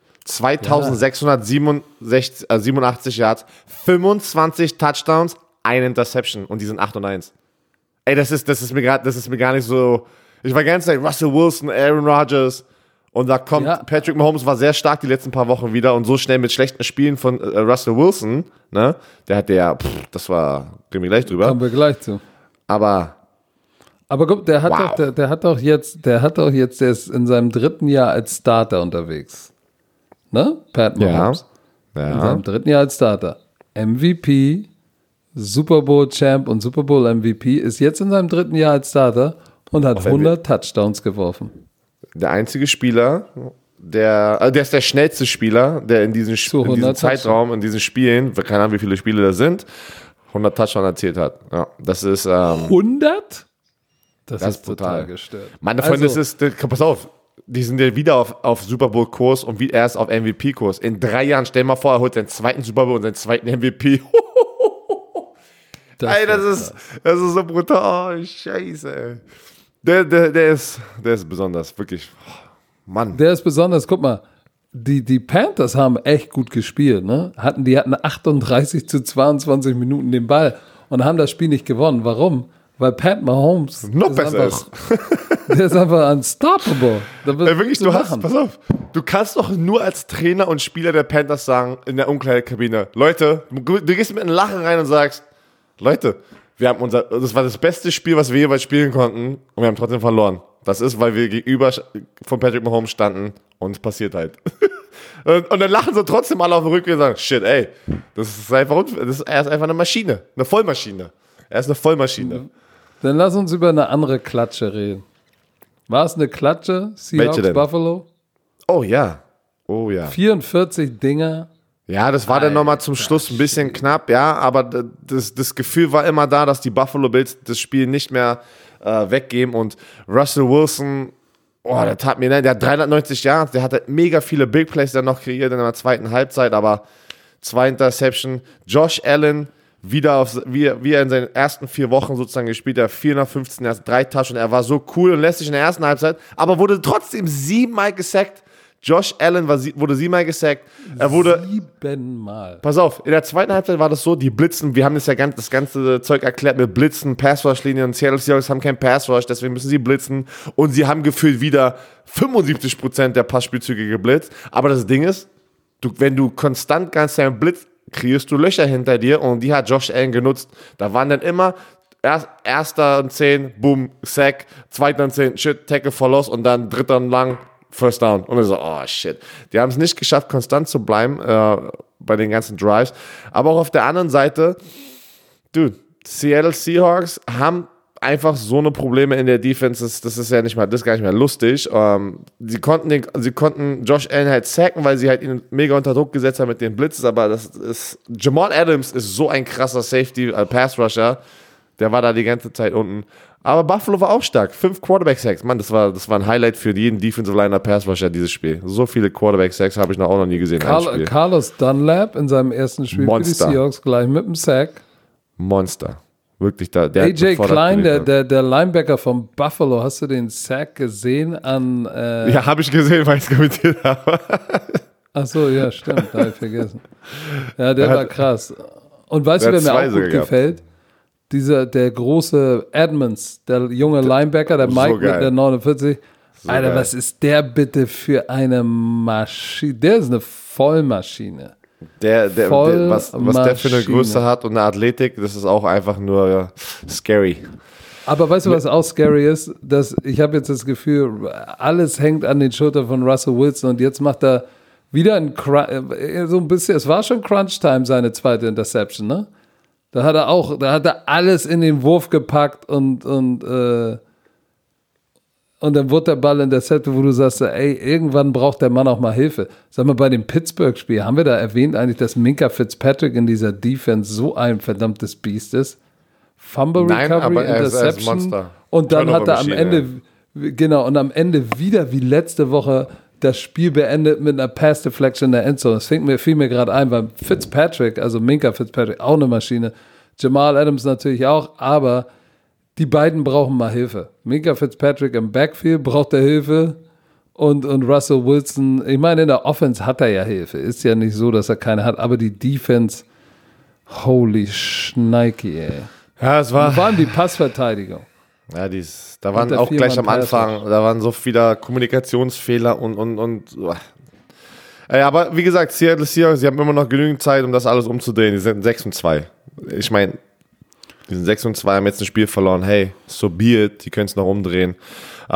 2687 Yards, 25 Touchdowns, eine Interception und die sind 8-1. Ey, das ist mir gar nicht so. Ich war ganz like Russell Wilson, Aaron Rodgers und da kommt Patrick Mahomes war sehr stark die letzten paar Wochen wieder und so schnell mit schlechten Spielen von Russell Wilson, ne? Der hatte ja, das war, gehen wir gleich drüber. Kommen wir gleich zu. Aber guck, der ist in seinem 3. Jahr als Starter unterwegs. Ne? Pat Mahomes. Ja. In seinem 3. Jahr als Starter. MVP, Super Bowl Champ und Super Bowl MVP ist jetzt in seinem 3. Jahr als Starter und hat 100 Touchdowns geworfen. Der einzige Spieler, der ist der schnellste Spieler, der in diesem Zeitraum, in diesen Spielen, keine Ahnung, wie viele Spiele da sind, 100 Touchdowns erzielt hat. Ja, das ist 100? Das ist brutal total gestört. Meine Freunde, pass auf, die sind ja wieder auf Super Bowl-Kurs und er ist auf MVP-Kurs. In 3 Jahren, stell mal vor, er holt seinen zweiten Super Bowl und seinen zweiten MVP. Das ist so brutal. Oh, Scheiße, ey. Der ist besonders, wirklich. Mann. Der ist besonders, guck mal, die Panthers haben echt gut gespielt, ne? Die hatten 38 zu 22 Minuten den Ball und haben das Spiel nicht gewonnen. Warum? Weil Pat Mahomes noch besser ist. Der ist einfach unstoppable. Wirklich, pass auf, du kannst doch nur als Trainer und Spieler der Panthers sagen, in der Umkleidekabine, Leute, du gehst mit einem Lachen rein und sagst, Leute, das war das beste Spiel, was wir jeweils spielen konnten und wir haben trotzdem verloren. Das ist, weil wir gegenüber von Patrick Mahomes standen und es passiert halt. Und dann lachen sie trotzdem alle auf den Rückweg und sagen, shit, ey, er ist einfach eine Maschine, eine Vollmaschine. Er ist eine Vollmaschine. Dann lass uns über eine andere Klatsche reden. War es eine Klatsche? Seahawks Buffalo? Oh ja. 44 Dinger. Ja, das war dann nochmal zum Schluss ein bisschen knapp, ja, aber das Gefühl war immer da, dass die Buffalo Bills das Spiel nicht mehr weggeben und Russell Wilson, der tat mir leid, der hat 390 Yards, der hatte mega viele Big Plays dann noch kreiert in der zweiten Halbzeit, aber 2 Interception. Josh Allen wieder wie er in seinen ersten 4 Wochen sozusagen gespielt hat, 415 Yards, 3 Touchdowns, er war so cool und lästig in der ersten Halbzeit, aber wurde trotzdem 7-mal gesackt. Josh Allen wurde 7-mal gesackt. Er wurde 7-mal. Pass auf, in der zweiten Halbzeit war das so, die blitzen, wir haben das ganze Zeug erklärt mit Blitzen, Pass-Rush-Linien, Seattle Seahawks haben keinen Pass-Rush, deswegen müssen sie blitzen und sie haben gefühlt wieder 75% der Passspielzüge geblitzt, aber das Ding ist, wenn du konstant ganz deinen Blitz kriegst du Löcher hinter dir und die hat Josh Allen genutzt. Da waren dann immer erster und 10, boom, Sack, zweiter und 10, shit, Tackle for Loss und dann dritter und lang, First Down. Und dann so, oh shit. Die haben es nicht geschafft, konstant zu bleiben bei den ganzen Drives. Aber auch auf der anderen Seite, dude, Seattle Seahawks haben einfach so eine Probleme in der Defense, das ist gar nicht mehr lustig. Sie konnten Josh Allen halt sacken, weil sie halt ihn mega unter Druck gesetzt haben mit den Blitzes, aber Jamal Adams ist so ein krasser Safety, Pass Rusher, der war da die ganze Zeit unten. Aber Buffalo war auch stark. 5 Quarterback-Sacks. Mann, das war ein Highlight für jeden Defensive Liner Pass Rusher, dieses Spiel. So viele Quarterback-Sacks habe ich auch noch nie gesehen. Carlos Dunlap in seinem ersten Spiel Monster. für die Seahawks gleich mit dem Sack. Monster. Wirklich da. AJ Klein, der Linebacker von Buffalo, hast du den Sack gesehen an... Ja, habe ich gesehen, weil ich es kommentiert habe. Ach so, ja, stimmt, da habe ich vergessen. Ja, der war krass. Und weißt du, wer mir auch gut gefällt? Der große Edmonds, der junge Linebacker, der Mike mit der 49. So Alter, geil. Was ist der bitte für eine Maschine? Der ist eine Vollmaschine. Was der für eine Größe hat und eine Athletik, das ist auch einfach nur scary. Aber weißt du, was auch scary ist? Ich habe jetzt das Gefühl, alles hängt an den Schultern von Russell Wilson und jetzt macht er wieder so ein bisschen, es war schon Crunch-Time, seine zweite Interception, ne? Da hat er alles in den Wurf gepackt und dann wurde der Ball intercepted, wo du sagst, ey, irgendwann braucht der Mann auch mal Hilfe. Sag mal, bei dem Pittsburgh-Spiel, haben wir da erwähnt eigentlich, dass Minkah Fitzpatrick in dieser Defense so ein verdammtes Biest ist? Fumble Recovery, Interception. Monster. Und dann hat er am Ende wieder wie letzte Woche das Spiel beendet mit einer Pass Deflection in der Endzone. Das fiel mir gerade ein, weil Fitzpatrick, also Minkah Fitzpatrick, auch eine Maschine. Jamal Adams natürlich auch, aber die beiden brauchen mal Hilfe. Minkah Fitzpatrick im Backfield braucht er Hilfe und Russell Wilson, ich meine, in der Offense hat er ja Hilfe. Ist ja nicht so, dass er keine hat, aber die Defense, holy Schneiki, ey. Ja, es war... Und vor allem die Passverteidigung. Ja, da waren auch gleich am Anfang, da waren so viele Kommunikationsfehler und ja, aber wie gesagt, Seattle Seahawks, sie haben immer noch genügend Zeit, um das alles umzudrehen. Die sind 6-2. Ich meine, die sind 6-2, haben jetzt ein Spiel verloren. Hey, so be it, die können es noch umdrehen. So,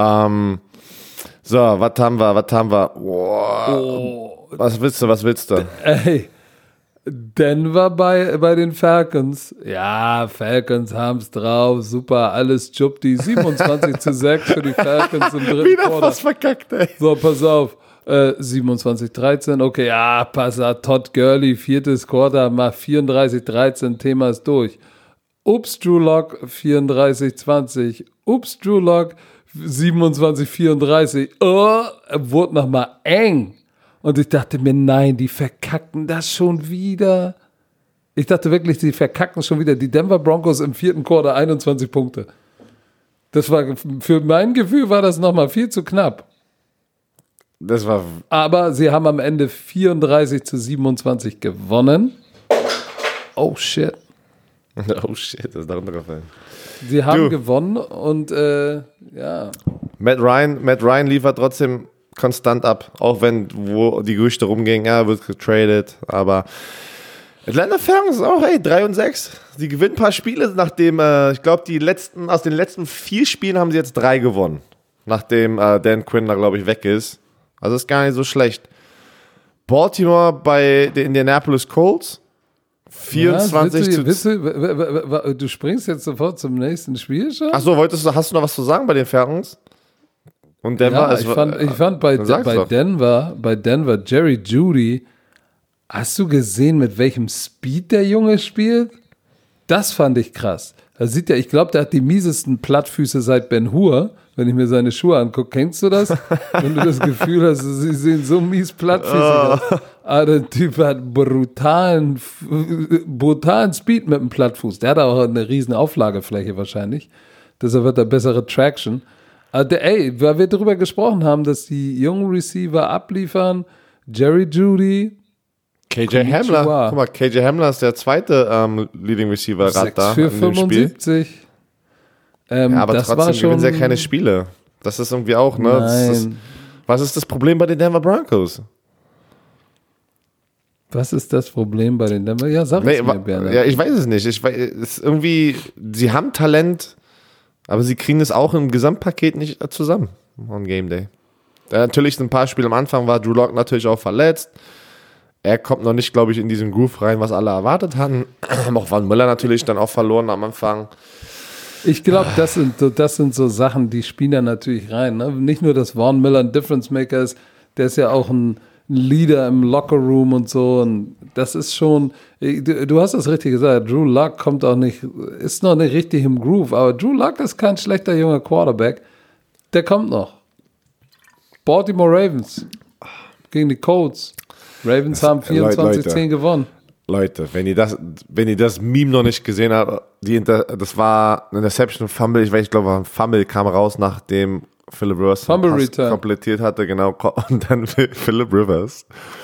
was haben wir? Wow. Was willst du? Ey, Denver bei den Falcons. Ja, Falcons haben es drauf. Super, alles Jupti. 27-6 für die Falcons im dritten Wieder Quarter. fast verkackt, ey. So, pass auf. 27-13. Okay, ja, pass auf. Todd Gurley, 4. Quarter, mal 34-13. Thema ist durch. Ups, Drew Lock, 34-20. Ups, Drew Lock, 27-34. Wurde nochmal eng. Und ich dachte mir, nein, die verkacken das schon wieder. Ich dachte wirklich, die verkacken schon wieder. Die Denver Broncos im 4. Quarter 21 Punkte. Das war, für mein Gefühl war das nochmal viel zu knapp. Das war. Aber sie haben am Ende 34-27 gewonnen. Oh shit. Oh shit, das ist darunter gefallen. Sie haben gewonnen und ja. Matt Ryan liefert trotzdem konstant ab, auch wenn wo die Gerüchte rumgingen, ja, wird getradet, aber Atlanta Falcons auch, 3-6. Sie gewinnen ein paar Spiele, nachdem, ich glaube, aus den letzten 4 Spielen haben sie jetzt 3 gewonnen, nachdem Dan Quinn da, glaube ich, weg ist. Also ist gar nicht so schlecht. Baltimore bei den Indianapolis Colts, 24 du springst jetzt sofort zum nächsten Spiel schon? Achso, hast du noch was zu sagen bei den Falcons? Und Denver? Ja, ich fand bei Denver Jerry Jeudy, hast du gesehen, mit welchem Speed der Junge spielt? Das fand ich krass. Ich glaube, der hat die miesesten Plattfüße seit Ben Hur, wenn ich mir seine Schuhe angucke. Kennst du das? Wenn du das Gefühl hast, sie sehen so mies plattfüßig aus. Aber der Typ hat brutalen Speed mit dem Plattfuß. Der hat auch eine riesen Auflagefläche wahrscheinlich. Deshalb wird er bessere Traction. Weil wir darüber gesprochen haben, dass die jungen Receiver abliefern, Jerry Jeudy, KJ Hamler. Guck mal, KJ Hamler ist der zweite Leading Receiver gerade da für 75. Ja, aber das trotzdem gewinnen sie ja keine Spiele. Das ist irgendwie auch, ne? Was ist das Problem bei den Denver Broncos? Was ist das Problem bei den Denver? Ja, sag es mir, Bernhard. Ja, ich weiß es nicht. Sie haben Talent, aber sie kriegen es auch im Gesamtpaket nicht zusammen on Game Day. Natürlich ein paar Spiele am Anfang war Drew Lock natürlich auch verletzt. Er kommt noch nicht, glaube ich, in diesen Groove rein, was alle erwartet hatten. Auch Von Miller natürlich dann auch verloren am Anfang. Ich glaube, das sind so Sachen, die spielen da natürlich rein. Ne? Nicht nur, dass Von Miller ein Difference Maker ist, der ist ja auch ein Leader im Lockerroom und so. Und das ist schon, du hast das richtig gesagt, Drew Lock ist noch nicht richtig im Groove, aber Drew Lock ist kein schlechter junger Quarterback. Der kommt noch. Baltimore Ravens gegen die Colts. Ravens haben 24-10 gewonnen. Leute, wenn ihr das Meme noch nicht gesehen habt, das war eine Interception, Fumble, ich glaube, ein Fumble kam raus, nachdem Phillip Rivers komplettiert hatte, genau, und dann Phillip Rivers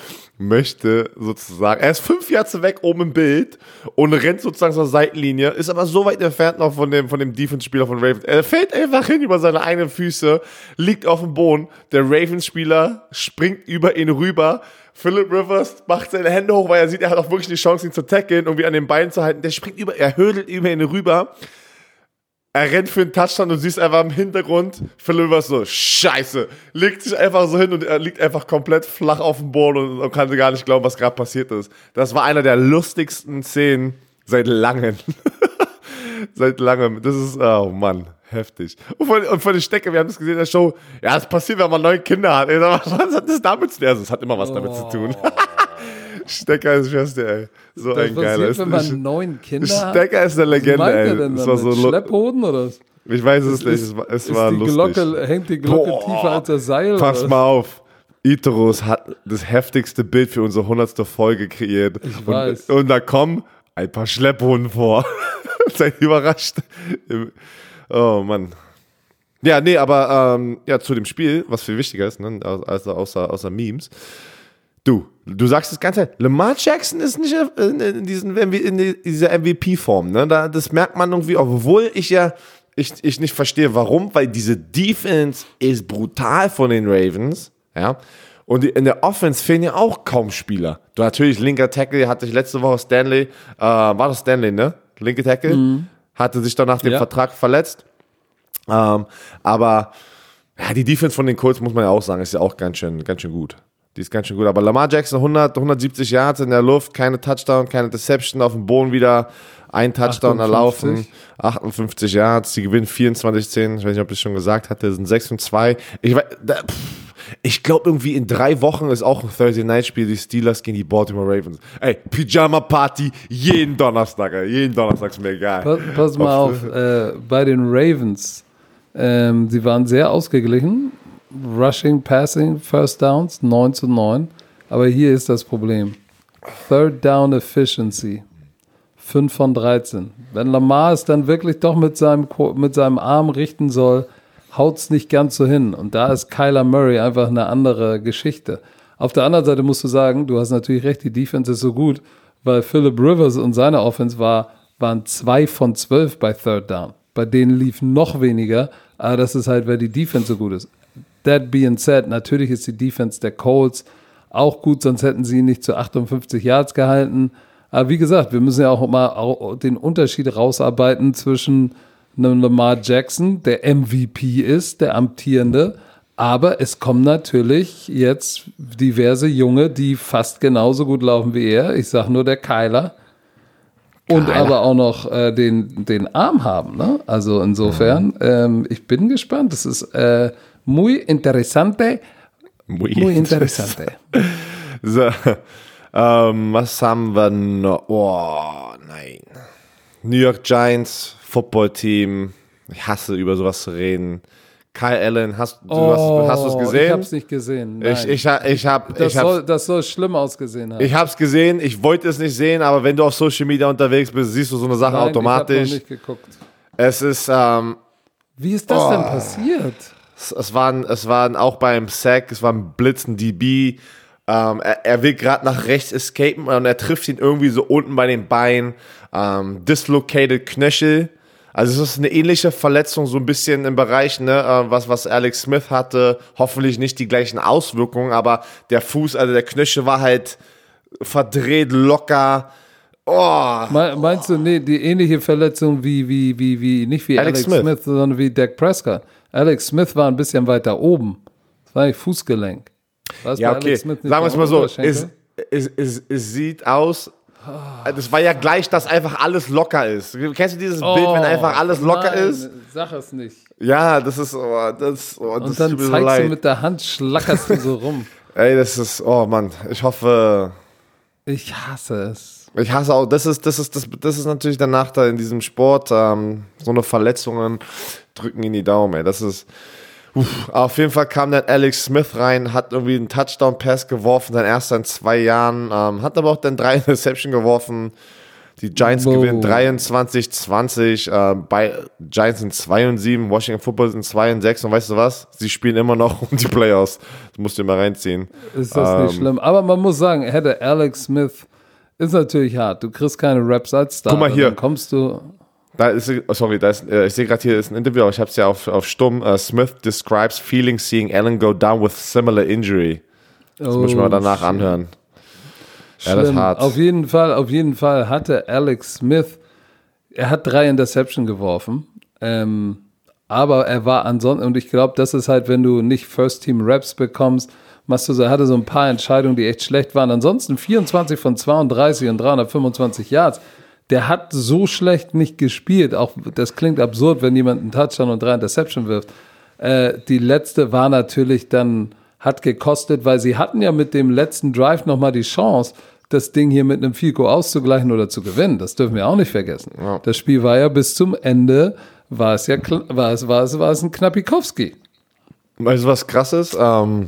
möchte sozusagen, er ist 5 Yards weg oben im Bild und rennt sozusagen zur Seitenlinie, ist aber so weit entfernt noch von dem Defense-Spieler von Ravens. Er fällt einfach hin über seine eigenen Füße, liegt auf dem Boden, der Ravens-Spieler springt über ihn rüber, Phillip Rivers macht seine Hände hoch, weil er sieht, er hat auch wirklich die Chance, ihn zu tackeln, irgendwie an den Beinen zu halten. Er hödelt über ihn rüber. Er rennt für einen Touchdown und du siehst einfach im Hintergrund, Phillip Rivers so, scheiße, legt sich einfach so hin und er liegt einfach komplett flach auf dem Boden und kann gar nicht glauben, was gerade passiert ist. Das war einer der lustigsten Szenen seit langem. Seit langem. Das ist, oh Mann, heftig. Und von den Stecker, wir haben das gesehen in der Show, ja, das passiert, wenn man 9 Kinder hat. Was hat das damit zu tun? Also, es hat immer was damit zu tun. Stecker ist Schwester, ey. So ein geiler. Was passiert, wenn man 9 Kinder hat? Stecker ist eine Legende, ey. Das war so Schlepphoden oder was? Ich weiß es nicht, es war lustig. Hängt die Glocke tiefer als das Seil? Pass mal auf. Iteros hat das heftigste Bild für unsere 100. Folge kreiert. Ich weiß. Und da kommen ein paar Schlepphoden vor. Seid überrascht. Oh Mann. Ja, nee, aber zu dem Spiel, was viel wichtiger ist, ne, außer Memes. Du sagst das Ganze, Lamar Jackson ist nicht in dieser MVP-Form. Ne? Das merkt man irgendwie, obwohl ich nicht verstehe, warum, weil diese Defense ist brutal von den Ravens. Ja. Und in der Offense fehlen ja auch kaum Spieler. Du natürlich, linker Tackle, hatte ich letzte Woche Stanley, war das Stanley, ne? Linke Tackle, hatte sich dann nach dem Vertrag verletzt. Aber ja, die Defense von den Colts, muss man ja auch sagen, ist ja auch ganz schön gut. Die ist ganz schön gut. Aber Lamar Jackson, 170 Yards in der Luft, keine Touchdown, keine Deception, auf dem Boden wieder ein Touchdown erlaufen, 58 Yards, die gewinnen 24-10, ich weiß nicht, ob ich das schon gesagt hatte, sind 6-2. Ich glaube irgendwie in 3 Wochen ist auch ein Thursday-Night-Spiel, die Steelers gegen die Baltimore Ravens. Ey, Pyjama-Party jeden Donnerstag, jeden Donnerstag ist mir egal. Pass mal auf, bei den Ravens, sie waren sehr ausgeglichen, Rushing, Passing, First Downs, 9-9, aber hier ist das Problem. Third Down Efficiency, 5 von 13. Wenn Lamar es dann wirklich doch mit seinem Arm richten soll, haut es nicht ganz so hin. Und da ist Kyler Murray einfach eine andere Geschichte. Auf der anderen Seite musst du sagen, du hast natürlich recht, die Defense ist so gut, weil Phillip Rivers und seine Offense waren 2 von 12 bei Third Down. Bei denen lief noch weniger, aber das ist halt, weil die Defense so gut ist. That being said, natürlich ist die Defense der Colts auch gut, sonst hätten sie ihn nicht zu 58 Yards gehalten. Aber wie gesagt, wir müssen ja auch mal den Unterschied rausarbeiten zwischen einem Lamar Jackson, der MVP ist, der amtierende, aber es kommen natürlich jetzt diverse Junge, die fast genauso gut laufen wie er. Ich sage nur der Kyler. Und aber auch noch den Arm haben. Ne? Also insofern, ich bin gespannt. Das ist muy interesante. Muy interesante. So, was haben wir noch? Oh, nein. New York Giants, Footballteam. Ich hasse, über sowas zu reden. Kyle Allen, hast du es gesehen? Ich habe es nicht gesehen. Nein. Das soll schlimm ausgesehen haben. Ich habe es gesehen, ich wollte es nicht sehen, aber wenn du auf Social Media unterwegs bist, siehst du so eine Sache automatisch. Ich habe noch nicht geguckt. Es ist, wie ist das denn passiert? Es waren auch beim Sack, es war ein Blitzen DB. Er will gerade nach rechts escapen und er trifft ihn irgendwie so unten bei den Beinen. Dislocated Knöchel. Also es ist eine ähnliche Verletzung, so ein bisschen im Bereich, ne, was Alex Smith hatte. Hoffentlich nicht die gleichen Auswirkungen, aber der Fuß, also der Knöchel war halt verdreht, locker. Oh. Meinst du, nee, die ähnliche Verletzung wie nicht wie Alex Smith, sondern wie Dak Prescott. Alex Smith war ein bisschen weiter oben. Das war nicht Fußgelenk. Ja, okay. Sagen wir es mal so. Es sieht aus. Das war ja gleich, dass einfach alles locker ist. Kennst du dieses Bild, wenn einfach alles locker ist? Sag es nicht. Ja, das ist. Und dann zeigst du mit der Hand, schlackerst du so rum. Ey, das ist. Oh Mann, ich hoffe. Ich hasse es. Ich hasse auch. Das ist natürlich der Nachteil in diesem Sport. So eine Verletzungen drücken in die Daumen, ey. Das ist. Auf jeden Fall kam dann Alex Smith rein, hat irgendwie einen Touchdown-Pass geworfen, sein erster in 2 Jahren, hat aber auch dann 3 Interception geworfen. Die Giants gewinnen 23-20, bei Giants sind 2-7, Washington Football sind 2-6 und weißt du was? Sie spielen immer noch um die Playoffs. Das musst du immer reinziehen. Ist das nicht schlimm? Aber man muss sagen, hätte Alex Smith, ist natürlich hart. Du kriegst keine Raps als Star. Guck mal hier. Dann kommst du... ich sehe gerade hier ist ein Interview, aber ich habe es ja auf stumm. Smith describes feeling seeing Allen go down with similar injury. Das muss ich mal danach anhören. Schlimm. Ja, das ist hart. Auf jeden Fall hatte Alex Smith, er hat 3 Interception geworfen, aber er war ansonsten, und ich glaube, das ist halt, wenn du nicht First-Team-Raps bekommst, er hatte so ein paar Entscheidungen, die echt schlecht waren. Ansonsten 24 von 32 und 325 Yards. Der hat so schlecht nicht gespielt. Auch das klingt absurd, wenn jemand einen Touchdown und 3 Interception wirft. Die letzte war natürlich dann, hat gekostet, weil sie hatten ja mit dem letzten Drive nochmal die Chance, das Ding hier mit einem Field Goal auszugleichen oder zu gewinnen. Das dürfen wir auch nicht vergessen. Ja. Das Spiel war ja bis zum Ende, war es ein Knappikowski. Weißt du, was krass ist? Jetzt habe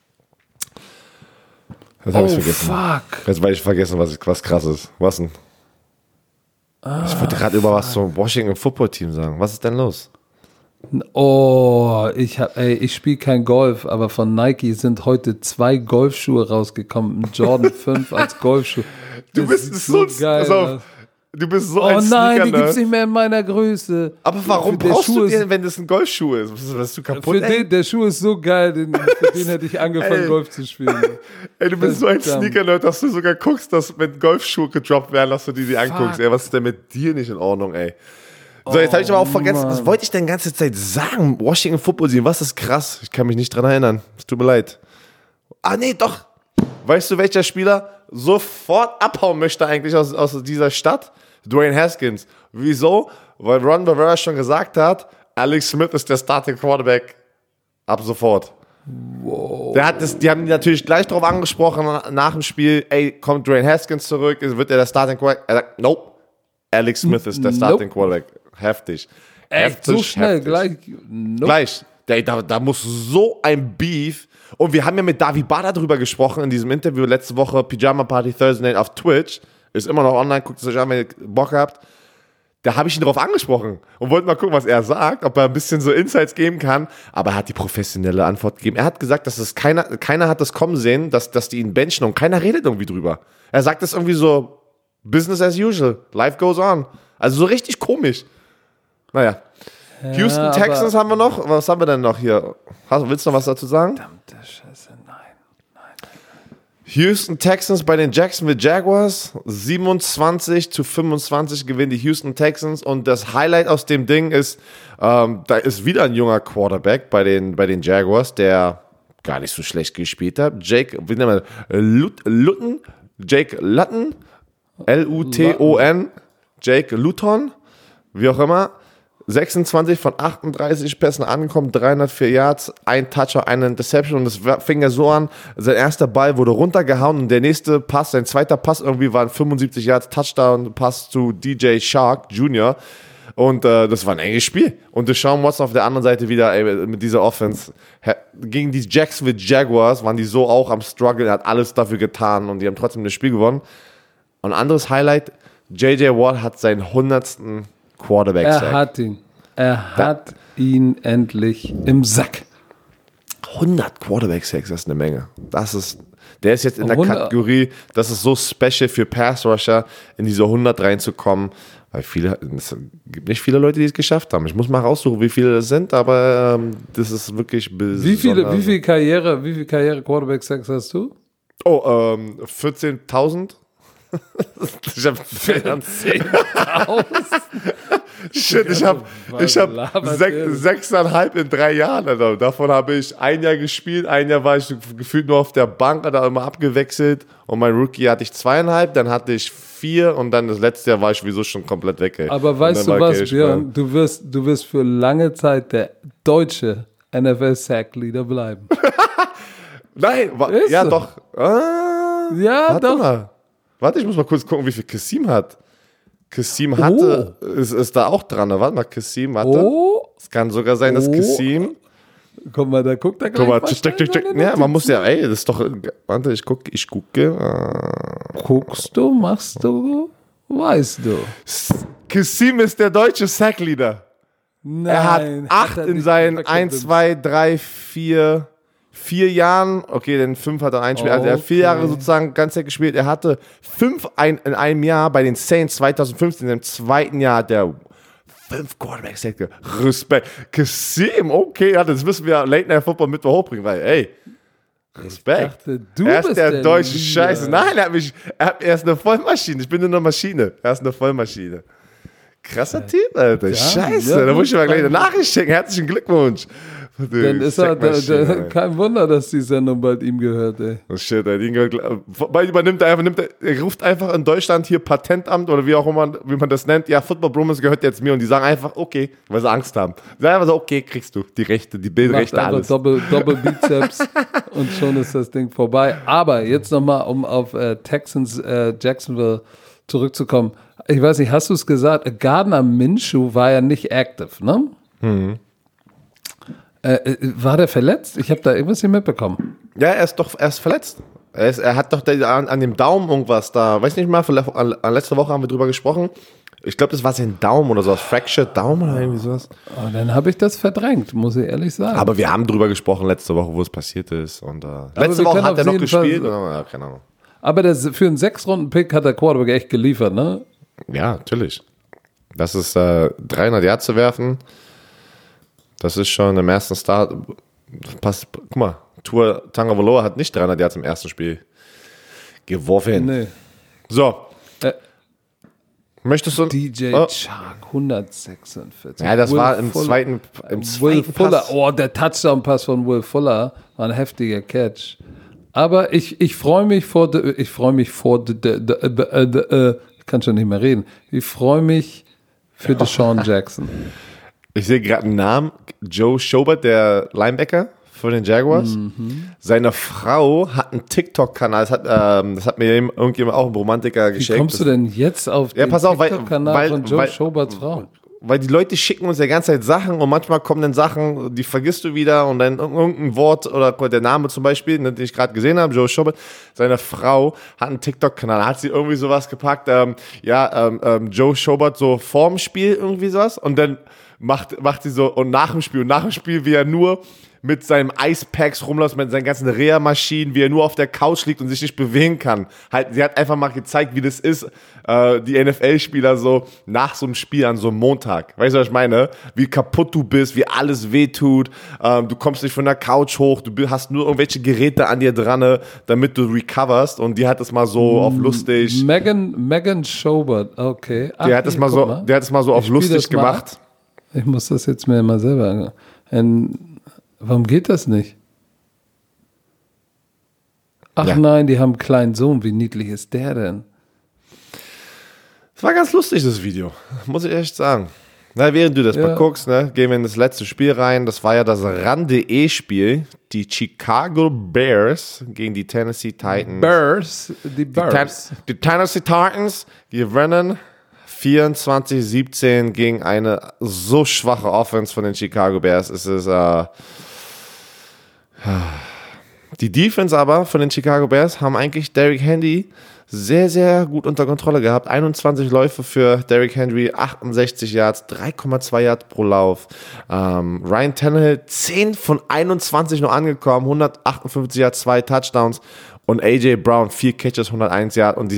ich vergessen. Fuck. Jetzt weiß ich vergessen, was krass ist. Was denn? Ich wollte gerade über was zum Washington Football Team sagen. Was ist denn los? Oh, ich spiele kein Golf, aber von Nike sind heute 2 Golfschuhe rausgekommen. Ein Jordan 5 als Golfschuh. Du bist so geil. Du bist so ein Sneaker-Nerd. Oh nein, die gibt's nicht mehr in meiner Größe. Aber warum brauchst du den, wenn das ein Golfschuh ist? Bist du kaputt? Der Schuh ist so geil, für den hätte ich angefangen, Golf zu spielen. Ey, du bist so ein Sneaker-Nerd, dass du sogar guckst, dass wenn Golfschuhe gedroppt werden, dass du die anguckst. Ey, was ist denn mit dir nicht in Ordnung, ey? So, jetzt habe ich aber auch vergessen, was wollte ich denn die ganze Zeit sagen? Washington Football Team, was ist krass? Ich kann mich nicht dran erinnern. Es tut mir leid. Ah, nee, doch. Weißt du, welcher Spieler sofort abhauen möchte eigentlich aus dieser Stadt? Dwayne Haskins. Wieso? Weil Ron Rivera schon gesagt hat, Alex Smith ist der Starting Quarterback ab sofort. Wow. Die haben natürlich gleich darauf angesprochen nach dem Spiel, ey, kommt Dwayne Haskins zurück, wird er der Starting Quarterback? Er sagt, nope, Alex Smith ist der Starting Quarterback. Heftig. Echt, so schnell, gleich. Nope. Gleich. Da muss so ein Beef. Und wir haben ja mit Davi Bada drüber gesprochen in diesem Interview letzte Woche, Pyjama Party Thursday Night auf Twitch. Ist immer noch online, guckt es euch an, wenn ihr Bock habt. Da habe ich ihn drauf angesprochen und wollte mal gucken, was er sagt, ob er ein bisschen so Insights geben kann. Aber er hat die professionelle Antwort gegeben. Er hat gesagt, dass es keiner hat das kommen sehen, dass die ihn benchen und keiner redet irgendwie drüber. Er sagt das irgendwie so, Business as usual, life goes on. Also so richtig komisch. Naja. Ja, Houston Texans haben wir noch. Was haben wir denn noch hier? Willst du noch was dazu sagen? Verdammte Scheiße, nein. Houston Texans bei den Jacksonville Jaguars. 27-25 gewinnen die Houston Texans. Und das Highlight aus dem Ding ist, da ist wieder ein junger Quarterback bei den Jaguars, der gar nicht so schlecht gespielt hat. Jake Luton, Luton, Jake Luton, wie auch immer. 26 von 38 Pässen angekommen, 304 Yards, ein Toucher, eine Interception und es fing ja so an, sein erster Ball wurde runtergehauen und der nächste Pass, sein zweiter Pass irgendwie war ein 75 Yards Touchdown-Pass zu DJ Shark Jr. Und das war ein enges Spiel. Und Deshaun Watson auf der anderen Seite wieder mit dieser Offense gegen die Jacksonville Jaguars waren die so auch am Struggle, er hat alles dafür getan und die haben trotzdem das Spiel gewonnen. Und ein anderes Highlight, J.J. Watt hat seinen 100. Quarterback-Sack. Er hat ihn endlich im Sack. 100 Quarterback-Sacks, das ist eine Menge. Der ist jetzt in der Kategorie, das ist so special für Pass-Rusher, in diese 100 reinzukommen, weil es gibt nicht viele Leute, die es geschafft haben. Ich muss mal raussuchen, wie viele das sind, aber das ist wirklich besonders. Wie viel Quarterback-Sacks hast du? 14.000. Ich habe 14.000. Shit, ich hab 6,5 in 3 Jahren. Alter. Davon habe ich ein Jahr gespielt, ein Jahr war ich gefühlt nur auf der Bank, da immer abgewechselt und mein Rookie hatte ich 2,5, dann hatte ich 4 und dann das letzte Jahr war ich sowieso schon komplett weg. Ey. Aber weißt du was, Björn? Du wirst für lange Zeit der deutsche NFL-Sack-Leader bleiben. Nein, ja doch. Ja, doch. Mal. Warte, ich muss mal kurz gucken, wie viel Kassim hat. Kassim hatte, ist da auch dran. Warte mal, Kassim, warte. Es kann sogar sein, dass Kassim. Guck mal, da guckt er gleich. Guck mal, ja, man muss ja, das ist doch, warte, ich gucke. Guckst du, machst du, weißt du. Kassim ist der deutsche Sackleader. Nein. Er hat 8 in seinen 1, 2, 3, 4 Jahren, okay, denn 5 hat er ein Spiel, also er hat 4 Jahre sozusagen ganz Zeit gespielt. Er hatte 5 in einem Jahr bei den Saints 2015, im zweiten Jahr der 5 Quarterbacks. Respekt. Kassim, okay, ja, das müssen wir Late Night Football Mittwoch hochbringen, weil, ey, Respekt. Er ist der deutsche Scheiße. Nein, er ist eine Vollmaschine. Ich bin nur eine Maschine. Er ist eine Vollmaschine. Krasser Typ, Alter. Ja, Scheiße, da muss ich mal gleich eine Nachricht schicken. Herzlichen Glückwunsch. Dann ist er, kein Wunder, dass die Sendung bald ihm gehört, ey. Oh shit, ey. Er ruft einfach in Deutschland hier Patentamt oder wie auch immer, wie man das nennt. Ja, Football Bromance gehört jetzt mir und die sagen einfach, okay, weil sie Angst haben. Die sagen einfach so, okay, kriegst du die Rechte, die Bildrechte, alles. Doppel Bizeps und schon ist das Ding vorbei. Aber jetzt nochmal, um auf Texans Jacksonville zurückzukommen. Ich weiß nicht, hast du es gesagt? Gardner Minshew war ja nicht active, ne? Mhm. War der verletzt? Ich habe da irgendwas nicht mitbekommen. Ja, er ist verletzt. Er hat doch an dem Daumen irgendwas da. Weiß nicht mal, letzte Woche haben wir drüber gesprochen. Ich glaube, das war sein Daumen oder so. Fractured Daumen oder irgendwie sowas. Oh, dann habe ich das verdrängt, muss ich ehrlich sagen. Aber wir haben drüber gesprochen letzte Woche, wo es passiert ist. Und letzte Woche hat er noch gespielt. Oder, keine Ahnung. Aber für einen 6-Runden-Pick hat der Quarterback echt geliefert, ne? Ja, natürlich. Das ist 300 Yards zu werfen. Das ist schon im ersten Start. Guck mal, Tua Tagovailoa hat nicht 300 Yards im ersten Spiel geworfen. Nee. So. Möchtest du? DJ Chark, 146. Ja, das war im zweiten Will Fuller. Oh, der Touchdown-Pass von Will Fuller war ein heftiger Catch. Aber ich freue mich ich kann schon nicht mehr reden. Ich freue mich für Deshaun Jackson. Ich sehe gerade einen Namen, Joe Schobert, der Linebacker von den Jaguars. Mhm. Seine Frau hat einen TikTok-Kanal, das hat mir irgendjemand auch ein Romantiker geschenkt. Wie kommst du denn jetzt auf den TikTok-Kanal von Joe Schoberts Frau? weil die Leute schicken uns ja ganze Zeit Sachen und manchmal kommen dann Sachen, die vergisst du wieder und dann irgendein Wort oder der Name zum Beispiel, den ich gerade gesehen habe, Joe Schobert, seine Frau hat einen TikTok-Kanal, hat sie irgendwie sowas gepackt, Joe Schobert so vorm Spiel irgendwie sowas und dann macht sie so und nach dem Spiel, wie er nur mit seinem Eispacks rumläuft, mit seinen ganzen Reha-Maschinen, wie er nur auf der Couch liegt und sich nicht bewegen kann. Sie hat einfach mal gezeigt, wie das ist, die NFL-Spieler so nach so einem Spiel an so einem Montag. Weißt du, was ich meine? Wie kaputt du bist, wie alles wehtut, du kommst nicht von der Couch hoch, du hast nur irgendwelche Geräte an dir dran, damit du recoverst und die hat das mal so auf lustig. Megan Schobert, okay. Der hat das mal so auf lustig gemacht. Ich muss das jetzt mir mal selber warum geht das nicht? Ach ja. Nein, die haben einen kleinen Sohn. Wie niedlich ist der denn? Es war ganz lustig, das Video. Muss ich echt sagen. Na, während du das mal guckst, ne, gehen wir in das letzte Spiel rein. Das war ja das RAN.de-Spiel. Die Chicago Bears gegen die Tennessee Titans. Die Tennessee Titans gewinnen 24-17 gegen eine so schwache Offense von den Chicago Bears. Es ist die Defense aber von den Chicago Bears haben eigentlich Derrick Henry sehr, sehr gut unter Kontrolle gehabt. 21 Läufe für Derrick Henry, 68 Yards, 3,2 Yards pro Lauf. Ryan Tannehill 10 von 21 noch angekommen, 158 Yards, 2 Touchdowns und AJ Brown 4 Catches, 101 Yards und